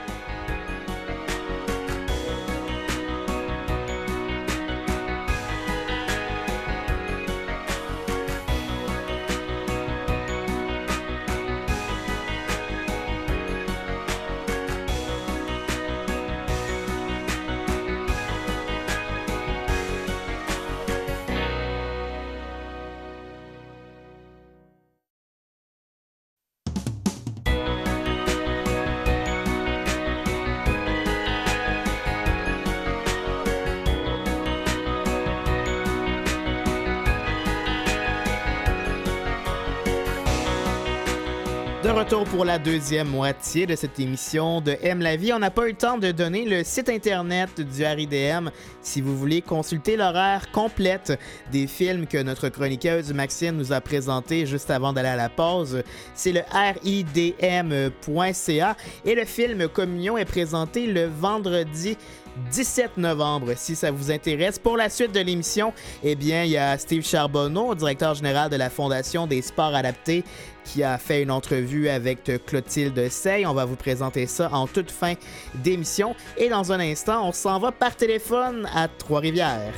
De retour pour la deuxième moitié de cette émission de Aime la vie. On n'a pas eu le temps de donner le site internet du RIDM si vous voulez consulter l'horaire complète des films que notre chroniqueuse Maxime nous a présentés juste avant d'aller à la pause. C'est le ridm.ca et le film Communion est présenté le vendredi 17 novembre, si ça vous intéresse. Pour la suite de l'émission, il y a Steve Charbonneau, directeur général de la Fondation des sports adaptés, qui a fait une entrevue avec Clotilde Sey. On va vous présenter ça en toute fin d'émission. Et dans un instant, on s'en va par téléphone à Trois-Rivières.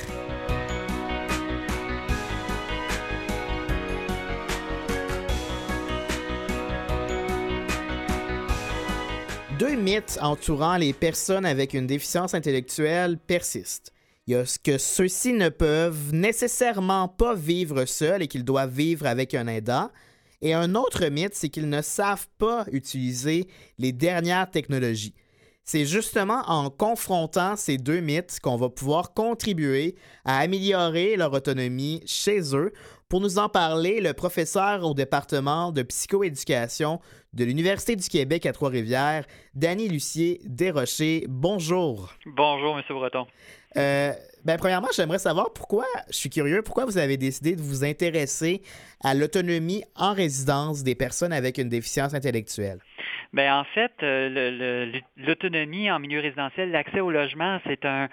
deux mythes entourant les personnes avec une déficience intellectuelle persistent. Il y a ce que ceux-ci ne peuvent nécessairement pas vivre seuls et qu'ils doivent vivre avec un aidant. Et un autre mythe, c'est qu'ils ne savent pas utiliser les dernières technologies. C'est justement en confrontant ces deux mythes qu'on va pouvoir contribuer à améliorer leur autonomie chez eux. Pour nous en parler, le professeur au département de psychoéducation de l'Université du Québec à Trois-Rivières, Danny Lucier Desrochers. Bonjour. Bonjour, M. Breton. Premièrement, j'aimerais savoir je suis curieux, pourquoi vous avez décidé de vous intéresser à l'autonomie en résidence des personnes avec une déficience intellectuelle? En fait, l'autonomie en milieu résidentiel, l'accès au logement, c'est un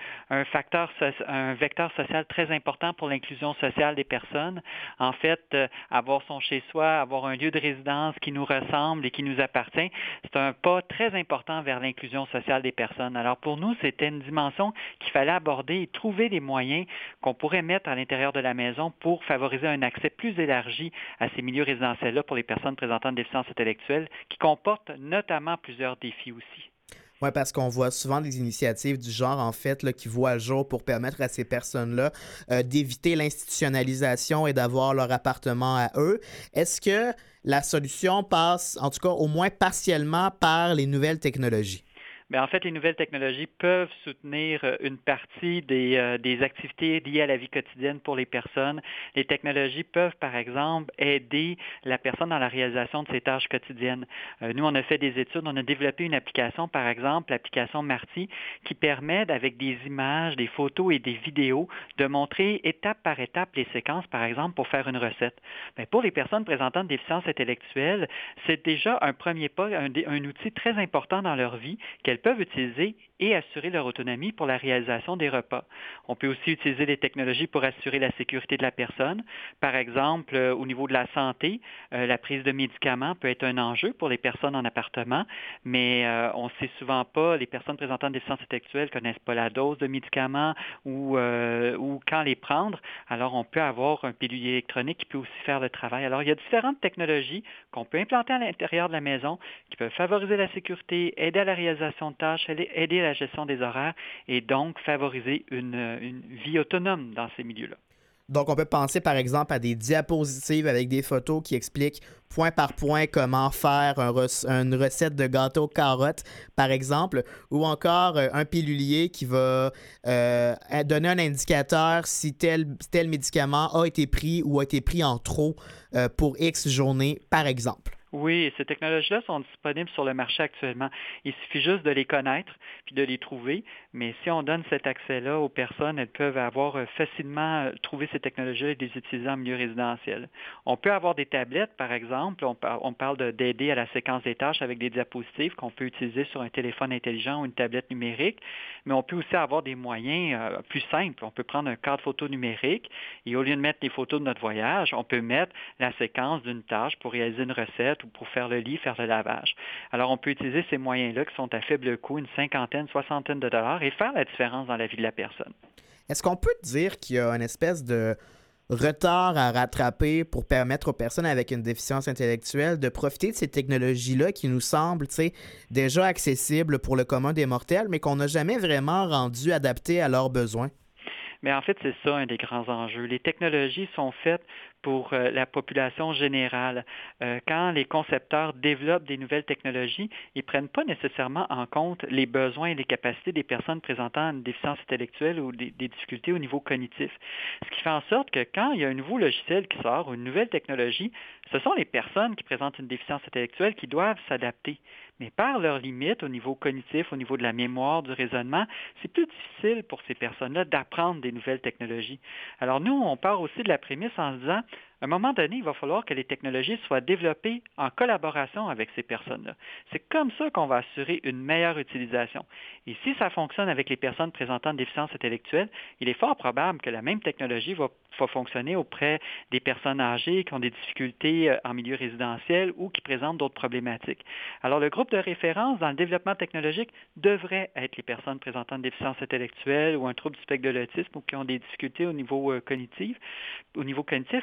vecteur social très important pour l'inclusion sociale des personnes. En fait, avoir son chez-soi, avoir un lieu de résidence qui nous ressemble et qui nous appartient, c'est un pas très important vers l'inclusion sociale des personnes. Alors pour nous, c'était une dimension qu'il fallait aborder et trouver des moyens qu'on pourrait mettre à l'intérieur de la maison pour favoriser un accès plus élargi à ces milieux résidentiels-là pour les personnes présentant une déficience intellectuelle qui comportent notamment plusieurs défis aussi. Oui, parce qu'on voit souvent des initiatives du genre, en fait, là, qui voient le jour pour permettre à ces personnes-là d'éviter l'institutionnalisation et d'avoir leur appartement à eux. Est-ce que la solution passe, en tout cas au moins partiellement, par les nouvelles technologies? En fait, les nouvelles technologies peuvent soutenir une partie des activités liées à la vie quotidienne pour les personnes. Les technologies peuvent, par exemple, aider la personne dans la réalisation de ses tâches quotidiennes. Nous, on a fait des études, on a développé une application, par exemple, l'application Marty, qui permet, avec des images, des photos et des vidéos, de montrer étape par étape les séquences, par exemple, pour faire une recette. Pour les personnes présentant une déficience intellectuelle, c'est déjà un premier pas, un outil très important dans leur vie qu'elles peuvent utiliser et assurer leur autonomie pour la réalisation des repas. On peut aussi utiliser les technologies pour assurer la sécurité de la personne. Par exemple, au niveau de la santé, la prise de médicaments peut être un enjeu pour les personnes en appartement, mais on ne sait souvent pas, les personnes présentant une déficience intellectuelle ne connaissent pas la dose de médicaments ou quand les prendre. Alors, on peut avoir un pilulier électronique qui peut aussi faire le travail. Alors, il y a différentes technologies qu'on peut implanter à l'intérieur de la maison qui peuvent favoriser la sécurité, aider à la réalisation de tâches, aider à la gestion des horaires et donc favoriser une vie autonome dans ces milieux-là. Donc, on peut penser, par exemple, à des diapositives avec des photos qui expliquent point par point comment faire une recette de gâteau carotte, par exemple, ou encore un pilulier qui va donner un indicateur si tel médicament a été pris ou a été pris en trop pour X journées, par exemple. Oui, ces technologies-là sont disponibles sur le marché actuellement. Il suffit juste de les connaître puis de les trouver. Mais si on donne cet accès-là aux personnes, elles peuvent avoir facilement trouvé ces technologies-là et les utiliser en milieu résidentiel. On peut avoir des tablettes, par exemple. On parle d'aider à la séquence des tâches avec des diapositives qu'on peut utiliser sur un téléphone intelligent ou une tablette numérique. Mais on peut aussi avoir des moyens plus simples. On peut prendre un cadre photo numérique et au lieu de mettre les photos de notre voyage, on peut mettre la séquence d'une tâche pour réaliser une recette ou pour faire le lit, faire le lavage. Alors, on peut utiliser ces moyens-là qui sont à faible coût, une soixantaine de dollars, et faire la différence dans la vie de la personne. Est-ce qu'on peut dire qu'il y a une espèce de retard à rattraper pour permettre aux personnes avec une déficience intellectuelle de profiter de ces technologies-là qui nous semblent déjà accessibles pour le commun des mortels, mais qu'on n'a jamais vraiment rendu adaptées à leurs besoins? Mais en fait, c'est ça un des grands enjeux. Les technologies sont faites pour la population générale. Quand les concepteurs développent des nouvelles technologies, ils ne prennent pas nécessairement en compte les besoins et les capacités des personnes présentant une déficience intellectuelle ou des difficultés au niveau cognitif. Ce qui fait en sorte que quand il y a un nouveau logiciel qui sort ou une nouvelle technologie, ce sont les personnes qui présentent une déficience intellectuelle qui doivent s'adapter. Mais par leurs limites au niveau cognitif, au niveau de la mémoire, du raisonnement, c'est plus difficile pour ces personnes-là d'apprendre des nouvelles technologies. Alors nous, on part aussi de la prémisse en se disant, à un moment donné, il va falloir que les technologies soient développées en collaboration avec ces personnes-là. C'est comme ça qu'on va assurer une meilleure utilisation. Et si ça fonctionne avec les personnes présentant une déficience intellectuelle, il est fort probable que la même technologie va fonctionner auprès des personnes âgées qui ont des difficultés en milieu résidentiel ou qui présentent d'autres problématiques. Alors, le groupe de référence dans le développement technologique devrait être les personnes présentant une déficience intellectuelle ou un trouble du spectre de l'autisme ou qui ont des difficultés au niveau cognitif parce que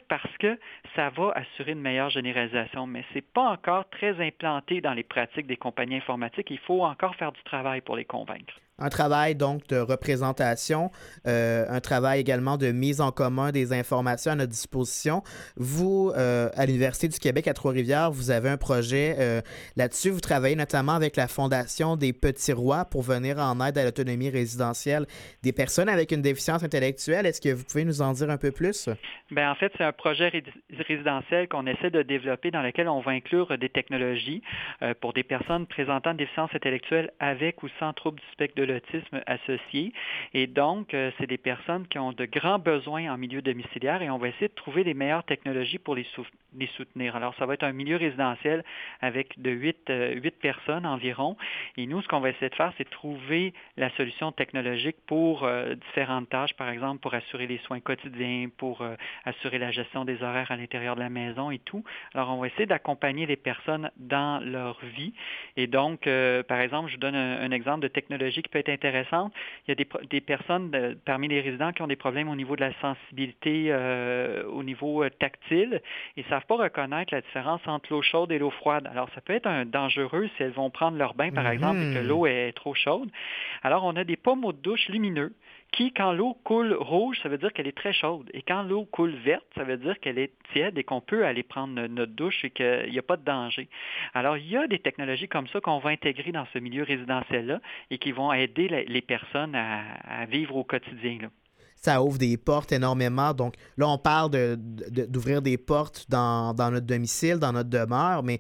que ça va assurer une meilleure généralisation, mais ce n'est pas encore très implanté dans les pratiques des compagnies informatiques. Il faut encore faire du travail pour les convaincre. Un travail donc de représentation, un travail également de mise en commun des informations à notre disposition. Vous, à l'Université du Québec à Trois-Rivières, vous avez un projet là-dessus. Vous travaillez notamment avec la Fondation des Petits Rois pour venir en aide à l'autonomie résidentielle des personnes avec une déficience intellectuelle. Est-ce que vous pouvez nous en dire un peu plus? Bien, en fait, c'est un projet résidentiel qu'on essaie de développer dans lequel on va inclure des technologies pour des personnes présentant une déficience intellectuelle avec ou sans trouble du spectre de l'autisme associé. Et donc, c'est des personnes qui ont de grands besoins en milieu domiciliaire et on va essayer de trouver les meilleures technologies pour les soutenir. Alors, ça va être un milieu résidentiel avec de 8 personnes environ. Et nous, ce qu'on va essayer de faire, c'est de trouver la solution technologique pour différentes tâches, par exemple, pour assurer les soins quotidiens, pour assurer la gestion des horaires à l'intérieur de la maison et tout. Alors, on va essayer d'accompagner les personnes dans leur vie. Et donc, par exemple, je vous donne un exemple de technologie qui peut être intéressante. Il y a des personnes parmi les résidents qui ont des problèmes au niveau de la sensibilité, au niveau tactile, et ne savent pas reconnaître la différence entre l'eau chaude et l'eau froide. Alors, ça peut être dangereux si elles vont prendre leur bain, par exemple, et que l'eau est trop chaude. Alors, on a des pommeaux de douche lumineux qui, quand l'eau coule rouge, ça veut dire qu'elle est très chaude. Et quand l'eau coule verte, ça veut dire qu'elle est tiède et qu'on peut aller prendre notre douche et qu'il n'y a pas de danger. Alors, il y a des technologies comme ça qu'on va intégrer dans ce milieu résidentiel-là et qui vont aider les personnes à vivre au quotidien, là. Ça ouvre des portes énormément. Donc là, on parle d'ouvrir des portes dans notre domicile, dans notre demeure, mais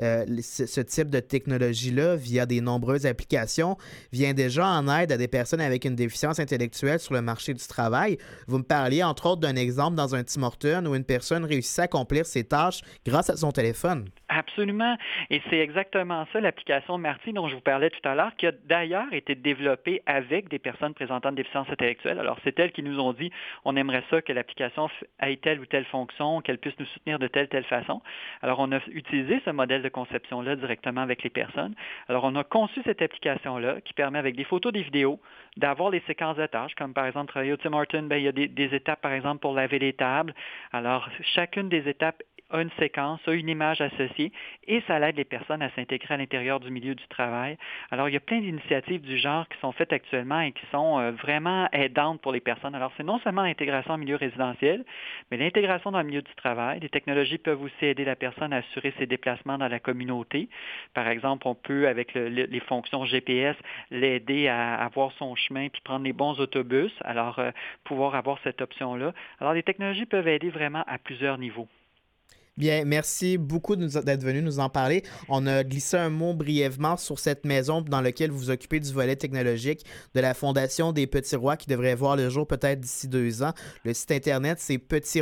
ce type de technologie-là, via des nombreuses applications, vient déjà en aide à des personnes avec une déficience intellectuelle sur le marché du travail. Vous me parliez, entre autres, d'un exemple dans un Tim Hortons où une personne réussit à accomplir ses tâches grâce à son téléphone. Absolument. Et c'est exactement ça, l'application Marty dont je vous parlais tout à l'heure, qui a d'ailleurs été développée avec des personnes présentant une déficience intellectuelle. Alors, c'est elles qui nous ont dit, on aimerait ça que l'application ait telle ou telle fonction, qu'elle puisse nous soutenir de telle façon. Alors, on a utilisé ce modèle de conception-là directement avec les personnes. Alors, on a conçu cette application-là qui permet, avec des photos, des vidéos, d'avoir les séquences de tâches, comme par exemple, travailler au Tim Hortons, il y a des étapes, par exemple, pour laver les tables. Alors, chacune des étapes a une séquence, a une image associée et ça aide les personnes à s'intégrer à l'intérieur du milieu du travail. Alors, il y a plein d'initiatives du genre qui sont faites actuellement et qui sont vraiment aidantes pour les personnes. Alors, c'est non seulement l'intégration en milieu résidentiel, mais l'intégration dans le milieu du travail. Les technologies peuvent aussi aider la personne à assurer ses déplacements dans la communauté. Par exemple, on peut, avec les fonctions GPS, l'aider à avoir son chemin puis prendre les bons autobus. Alors, pouvoir avoir cette option-là. Alors, les technologies peuvent aider vraiment à plusieurs niveaux. Bien, merci beaucoup d'être venu nous en parler. On a glissé un mot brièvement sur cette maison dans laquelle vous vous occupez du volet technologique de la Fondation des Petits Rois qui devrait voir le jour peut-être d'ici 2 ans. Le site Internet, c'est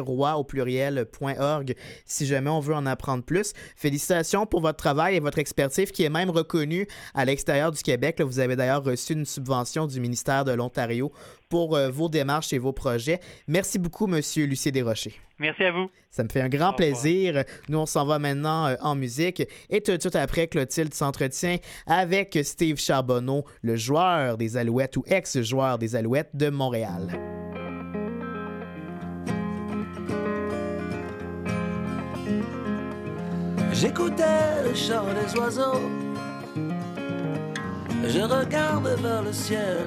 petitrois.org si jamais on veut en apprendre plus. Félicitations pour votre travail et votre expertise qui est même reconnue à l'extérieur du Québec. Là, vous avez d'ailleurs reçu une subvention du ministère de l'Ontario pour vos démarches et vos projets. Merci beaucoup, M. Lucien Desrochers. Merci à vous. Ça me fait un grand plaisir. Nous, on s'en va maintenant en musique. Et tout de suite après, Clotilde s'entretient avec Steve Charbonneau, le joueur des Alouettes ou ex-joueur des Alouettes de Montréal. J'écoutais le chant des oiseaux, je regarde vers le ciel,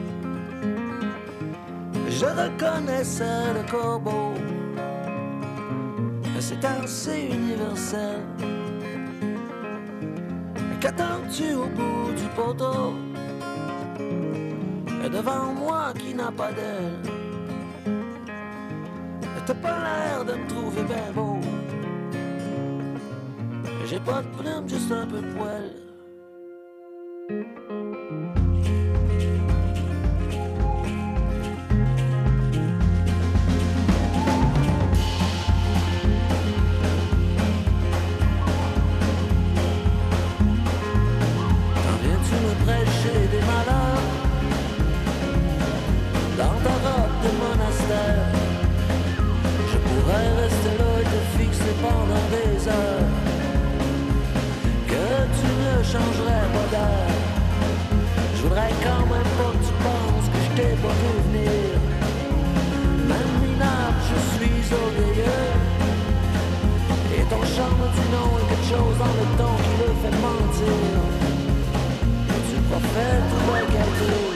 je reconnaissais le corbeau. C'est assez universel. Qu'attends-tu au bout du poteau? Et devant moi qui n'a pas d'aile, t'as pas l'air de me trouver bien beau. J'ai pas de plume, juste un peu de poil. Changerais pas d'air. Je voudrais quand même pas que tu penses que je t'ai pas vu venir. Même minable, je suis orgueilleux. dit non et quelque chose dans le ton qui le fait mentir. Tu prophètes ou un gâteau.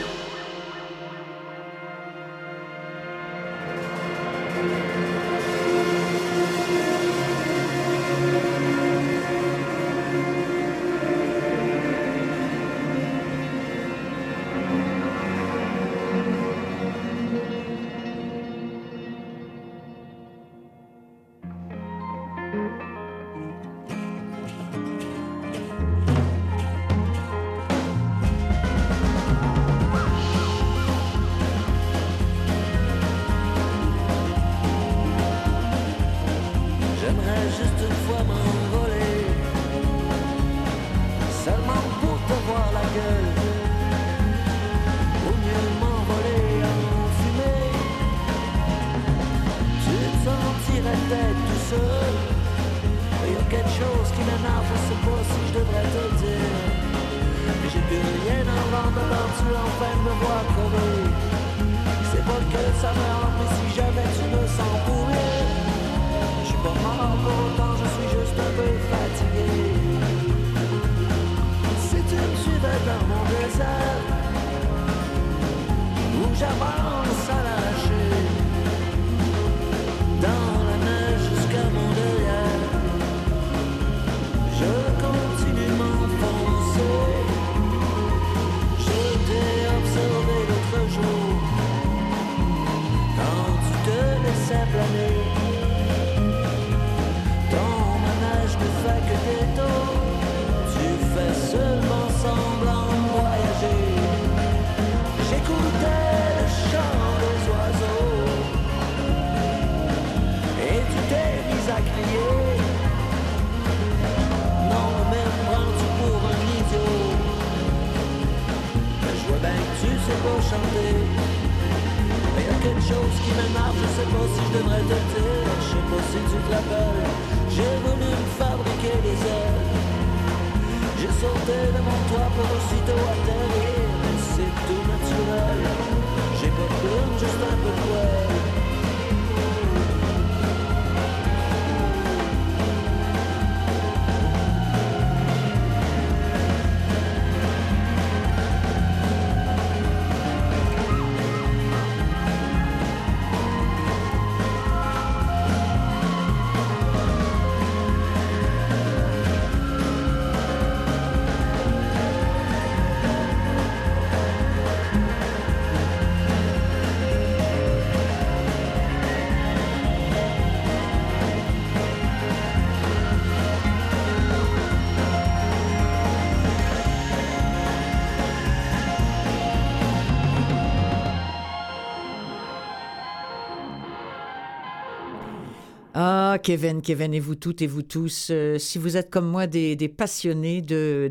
Ah, Kevin et vous toutes et vous tous, si vous êtes comme moi des passionnés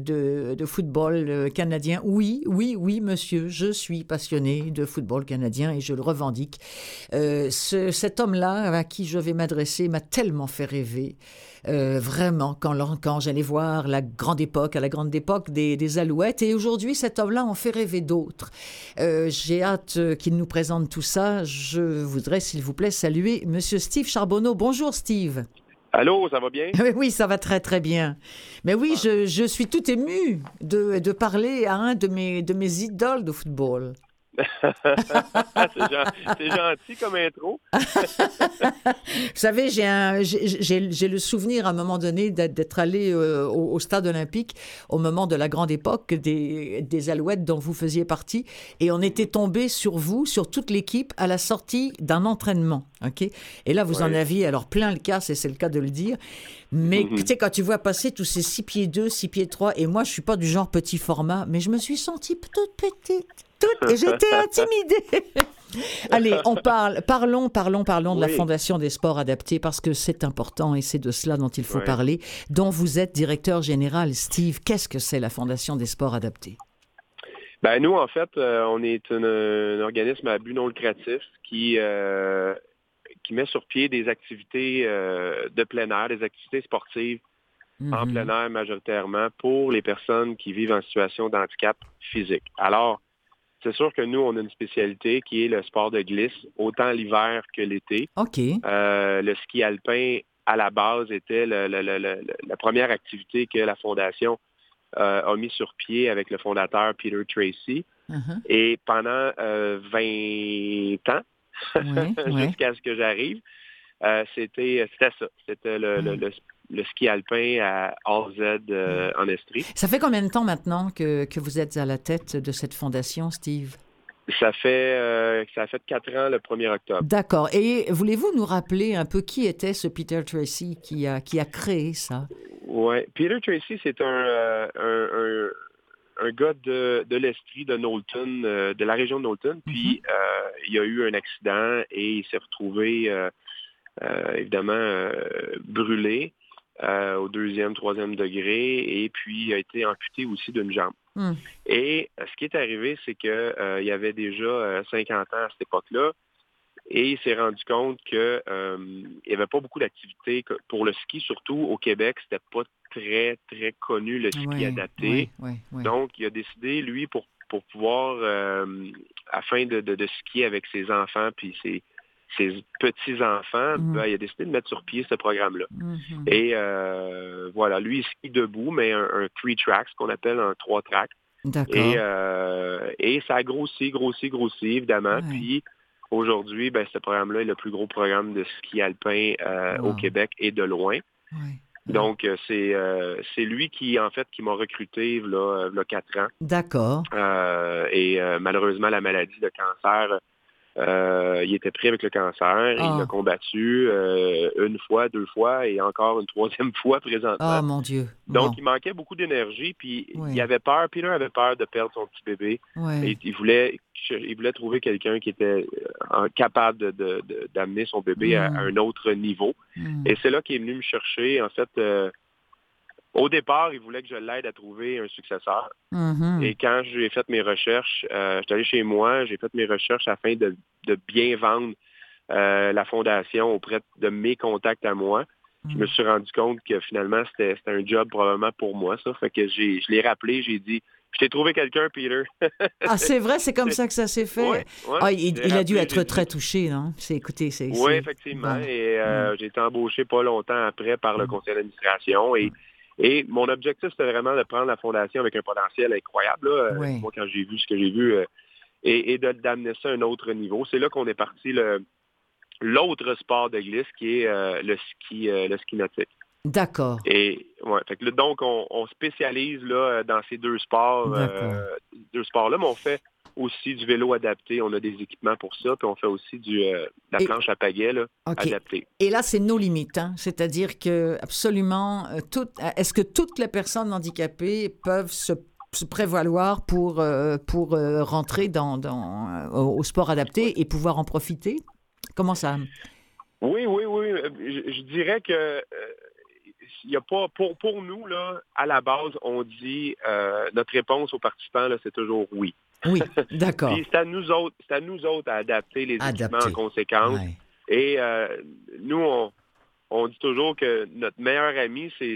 de football canadien, oui, monsieur, je suis passionné de football canadien et je le revendique. Cet homme-là à qui je vais m'adresser m'a tellement fait rêver. Vraiment, quand j'allais voir à la grande époque des Alouettes. Et aujourd'hui, cet homme-là en fait rêver d'autres. J'ai hâte qu'il nous présente tout ça. Je voudrais, s'il vous plaît, saluer Monsieur Steve Charbonneau. Bonjour, Steve. Allô, ça va bien? Oui, ça va très, très bien. Mais oui, je suis tout ému de parler à un de mes idoles de football. C'est gentil comme intro. Vous savez, j'ai le souvenir à un moment donné d'être allé au stade olympique au moment de la grande époque des Alouettes dont vous faisiez partie, et on était tombé sur vous, sur toute l'équipe, à la sortie d'un entraînement. OK? Et là, vous en aviez alors plein le casse, et c'est le cas de le dire. Mais tu sais, quand tu vois passer tous ces 6 pieds 2, 6 pieds 3, et moi, je suis pas du genre petit format, mais je me suis sentie toute petite. Et j'étais intimidée. Allez, parlons de la Fondation des sports adaptés, parce que c'est important et c'est de cela dont il faut parler, dont vous êtes directeur général. Steve, qu'est-ce que c'est la Fondation des sports adaptés? Ben nous, en fait, on est un organisme à but non lucratif qui met sur pied des activités de plein air, des activités sportives en plein air majoritairement pour les personnes qui vivent en situation de handicap physique. Alors, c'est sûr que nous, on a une spécialité qui est le sport de glisse, autant l'hiver que l'été. OK. Le ski alpin à la base, était la première activité que la Fondation a mis sur pied avec le fondateur Peter Tracy. Uh-huh. Et pendant 20 ans, jusqu'à ce que j'arrive, c'était ça. C'était le ski alpin à AZ en Estrie. Ça fait combien de temps maintenant que vous êtes à la tête de cette fondation, Steve? Ça fait 4 ans le 1er octobre. D'accord. Et voulez-vous nous rappeler un peu qui était ce Peter Tracy qui a créé ça? Oui. Peter Tracy, c'est un gars de l'Estrie, de Knowlton, de la région de Knowlton. Puis, il a eu un accident et il s'est retrouvé, évidemment, brûlé au 2e, 3e degré. Et puis, il a été amputé aussi d'une jambe. Et ce qui est arrivé, c'est qu'il y avait déjà 50 ans à cette époque-là. Et il s'est rendu compte qu'il n'y avait pas beaucoup d'activités pour le ski, surtout au Québec. C'était pas très, très connu le ski adapté. Oui. Donc, il a décidé, lui, pour pouvoir, afin de skier avec ses enfants puis ses petits-enfants, il a décidé de mettre sur pied ce programme-là. Et voilà, lui, il skie debout, mais un 3-track, ce qu'on appelle un 3-track. D'accord. Et ça a grossi, évidemment. Puis, aujourd'hui, ce programme-là est le plus gros programme de ski alpin au Québec et de loin. Donc, c'est lui qui m'a recruté il y a 4 ans. D'accord. Et malheureusement, la maladie, le cancer, il était pris avec le cancer. Il l'a combattu 1 fois, 2 fois et encore une 3e fois présentement. Oh mon Dieu. Donc, il manquait beaucoup d'énergie. Puis, il avait peur. Peter avait peur de perdre son petit bébé. Et il voulait trouver quelqu'un qui était capable d'amener son bébé à un autre niveau. Et c'est là qu'il est venu me chercher. En fait, au départ, il voulait que je l'aide à trouver un successeur. Et quand j'ai fait mes recherches, j'étais allé chez moi, j'ai fait mes recherches afin de bien vendre la fondation auprès de mes contacts à moi. Je me suis rendu compte que finalement, c'était un job probablement pour moi, ça. Fait que je l'ai rappelé, j'ai dit, je t'ai trouvé quelqu'un, Peter. C'est vrai, c'est comme ça que ça s'est fait. Il a dû être très touché, non? Oui, effectivement. Bon. Et j'ai été embauché pas longtemps après par le conseil d'administration. Et mon objectif, c'était vraiment de prendre la fondation avec un potentiel incroyable. Moi, quand j'ai vu ce que j'ai vu, et d'amener ça à un autre niveau. C'est là qu'on est parti l'autre sport de glisse qui est le ski nautique. D'accord. Et donc on spécialise là dans ces deux sports-là, mais on fait aussi du vélo adapté. On a des équipements pour ça, puis on fait aussi la planche à pagaies adaptée. Et là, c'est nos limites, hein? C'est-à-dire que absolument est-ce que toutes les personnes handicapées peuvent se prévaloir pour rentrer au sport adapté et pouvoir en profiter? Comment ça? Oui. Je dirais que il y a pas pour nous là, à la base, on dit notre réponse aux participants là, c'est toujours oui. Oui, d'accord. Puis c'est à nous autres à adapter les équipements en conséquence. Ouais. Et nous, on dit toujours que notre meilleur ami, c'est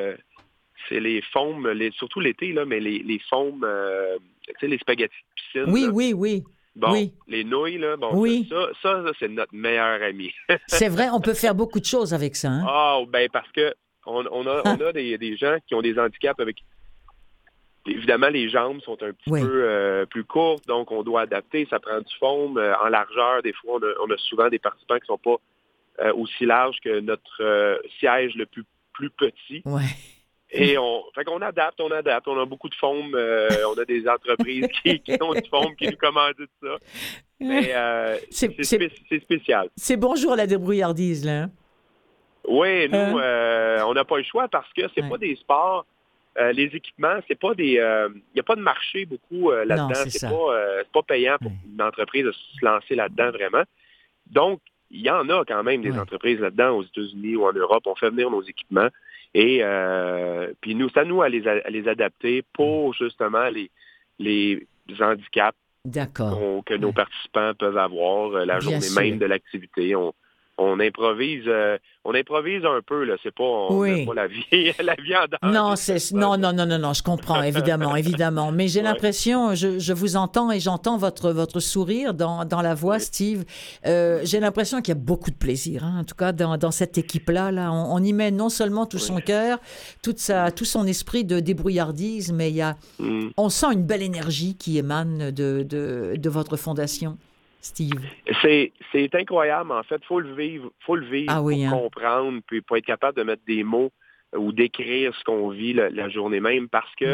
les foams, surtout l'été, là, mais les foams, tu sais, les spaghettis de piscine. Oui. Bon, les nouilles, là, ça, c'est notre meilleur ami. C'est vrai, on peut faire beaucoup de choses avec ça. Hein? Parce que on a des gens qui ont des handicaps avec... Évidemment, les jambes sont un petit peu plus courtes, donc on doit adapter. Ça prend du foam en largeur. Des fois, on a souvent des participants qui ne sont pas aussi larges que notre siège le plus petit. Ouais. Et on adapte. On a beaucoup de foam. On a des entreprises qui ont du foam, qui nous commanditent ça. Mais c'est spécial. C'est bonjour la débrouillardise, là. Oui, nous, on n'a pas le choix parce que c'est pas des sports... les équipements, c'est pas des... Il n'y a pas de marché beaucoup là-dedans. Non, c'est pas payant pour une entreprise de se lancer là-dedans, vraiment. Donc, il y en a quand même des entreprises là-dedans, aux États-Unis ou en Europe. On fait venir nos équipements. Et puis nous, c'est à nous à les adapter pour justement les handicaps que nos participants peuvent avoir la journée même de l'activité. On on improvise un peu, là. C'est pas, on met pas la vie en danger. Non, je comprends, évidemment. Mais j'ai l'impression, je vous entends et j'entends votre sourire dans la voix, Steve. J'ai l'impression qu'il y a beaucoup de plaisir, hein, en tout cas, dans cette équipe-là. Là, on y met non seulement tout son cœur, tout son esprit de débrouillardise, mais on sent une belle énergie qui émane de votre fondation. Steve. C'est incroyable, en fait. Faut le vivre pour comprendre, puis pour être capable de mettre des mots ou d'écrire ce qu'on vit la journée même, parce que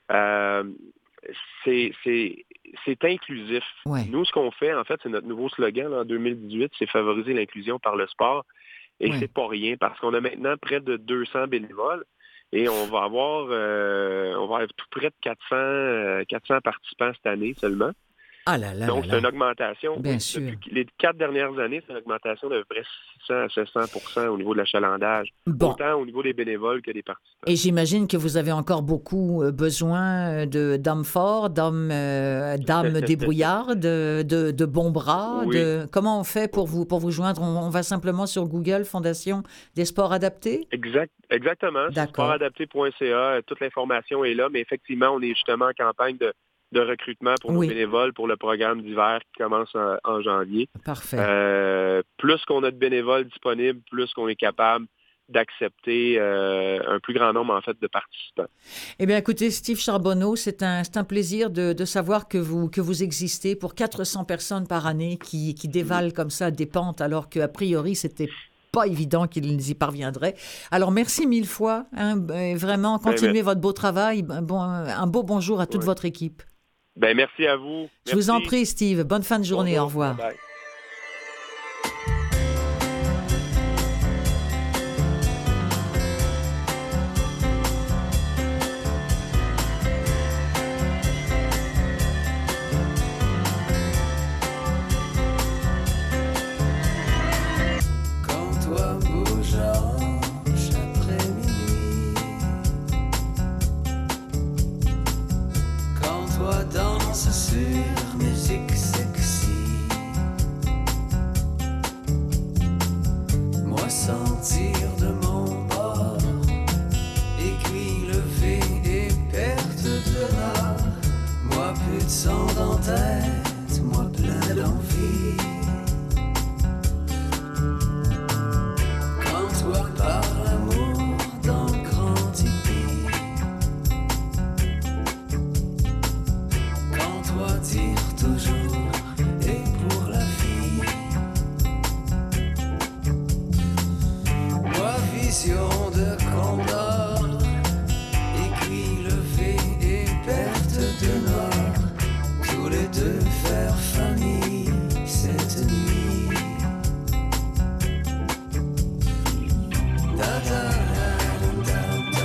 c'est inclusif. Ouais. Nous, ce qu'on fait, en fait, c'est notre nouveau slogan là, en 2018, c'est favoriser l'inclusion par le sport. Et c'est pas rien, parce qu'on a maintenant près de 200 bénévoles et on va avoir tout près de 400 participants cette année seulement. Ah là là. Donc, c'est une augmentation. Bien sûr. Depuis les 4 dernières années, c'est une augmentation de près 600 à 700% au niveau de l'achalandage. Bon. Autant au niveau des bénévoles que des participants. Et j'imagine que vous avez encore beaucoup besoin d'hommes forts, d'âmes débrouillards, de bons bras. Oui. Comment on fait pour vous joindre? On va simplement sur Google, Fondation des sports adaptés? Exactement. D'accord. Sportadapté.ca, toute l'information est là, mais effectivement, on est justement en campagne de recrutement pour nos bénévoles pour le programme d'hiver qui commence en janvier. Parfait. Plus qu'on a de bénévoles disponibles, plus qu'on est capable d'accepter un plus grand nombre, en fait, de participants. Eh bien, écoutez, Steve Charbonneau, c'est un plaisir de savoir que vous existez pour 400 personnes par année qui dévalent comme ça des pentes, alors qu'a priori, c'était pas évident qu'ils y parviendraient. Alors, merci mille fois. Hein, vraiment, continuez votre beau travail. Un beau bonjour à toute votre équipe. Ben, merci à vous. Je vous en prie, Steve. Bonne fin de journée. Bonjour. Au revoir. Bye. Sur musique sexy, moi sentir de mon bord, aiguille levée et perte de l'art, moi plus de sang dans tête, moi plein d'envie. Quand toi par l'amour dans le grand tipi, tire toujours et pour la vie. Moi vision de condor, aiguille levée et perte de nord, tous les deux faire famille cette nuit. Da da da da da.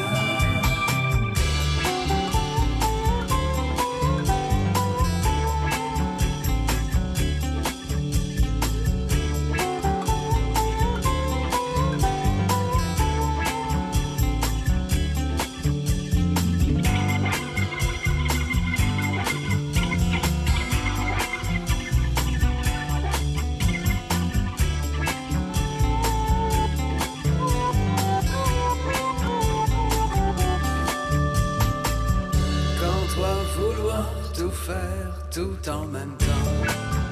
Tout en même temps.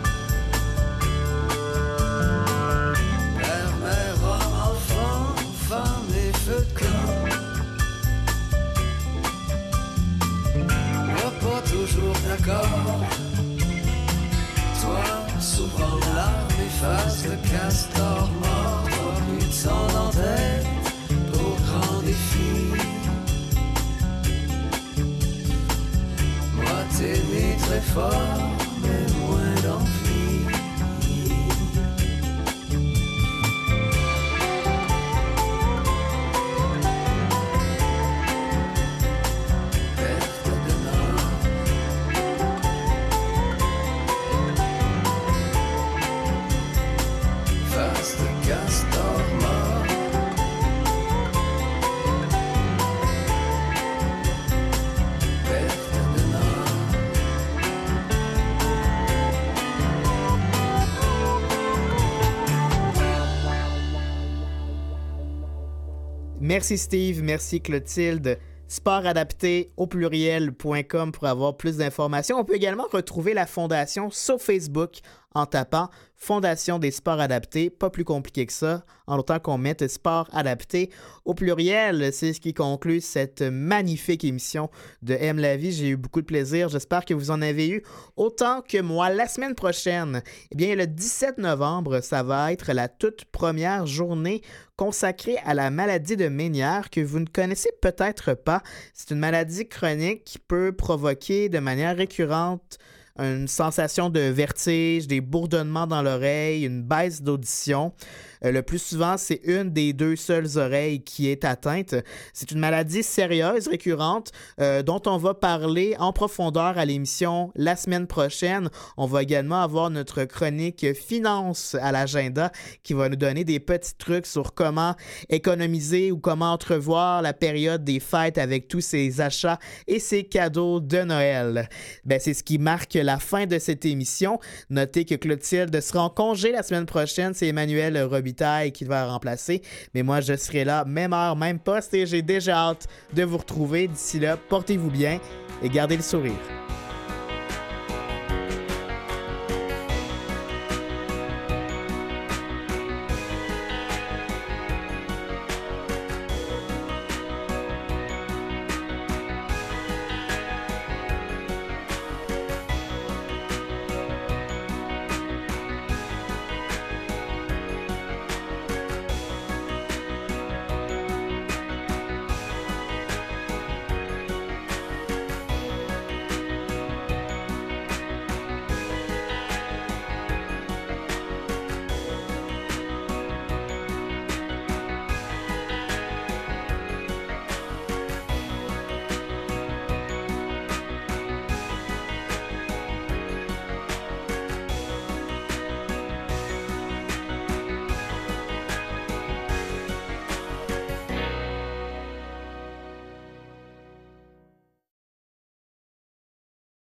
Père, mère, homme, enfant, femme et feu de camp. Moi pas toujours d'accord. Toi, souvent larmes efface le castor mort. Toi, plus de sang dans tête pour grand défi. Moi t'aimer très fort, mais moins d'envie. Perte de nord, face de castor mort. Perte de nord. Merci Steve, merci Clotilde. Sport adapté au pluriel.com pour avoir plus d'informations. On peut également retrouver la fondation sur Facebook en tapant Fondation des sports adaptés. Pas plus compliqué que ça, en autant qu'on mette sport adapté au pluriel. C'est ce qui conclut cette magnifique émission de Aime la vie. J'ai eu beaucoup de plaisir. J'espère que vous en avez eu autant que moi. La semaine prochaine, eh bien, le 17 novembre, ça va être la toute première journée consacrée à la maladie de Ménière que vous ne connaissez peut-être pas. C'est une maladie chronique qui peut provoquer de manière récurrente une sensation de vertige, des bourdonnements dans l'oreille, une baisse d'audition. Le plus souvent, c'est une des deux seules oreilles qui est atteinte. C'est une maladie sérieuse, récurrente, dont on va parler en profondeur à l'émission la semaine prochaine. On va également avoir notre chronique finance à l'agenda qui va nous donner des petits trucs sur comment économiser ou comment entrevoir la période des fêtes avec tous ces achats et ces cadeaux de Noël. Ben, c'est ce qui marque la fin de cette émission. Notez que Clotilde sera en congé la semaine prochaine. C'est Emmanuel Robitaille qui va remplacer. Mais moi, je serai là, même heure, même poste, et j'ai déjà hâte de vous retrouver. D'ici là, portez-vous bien et gardez le sourire.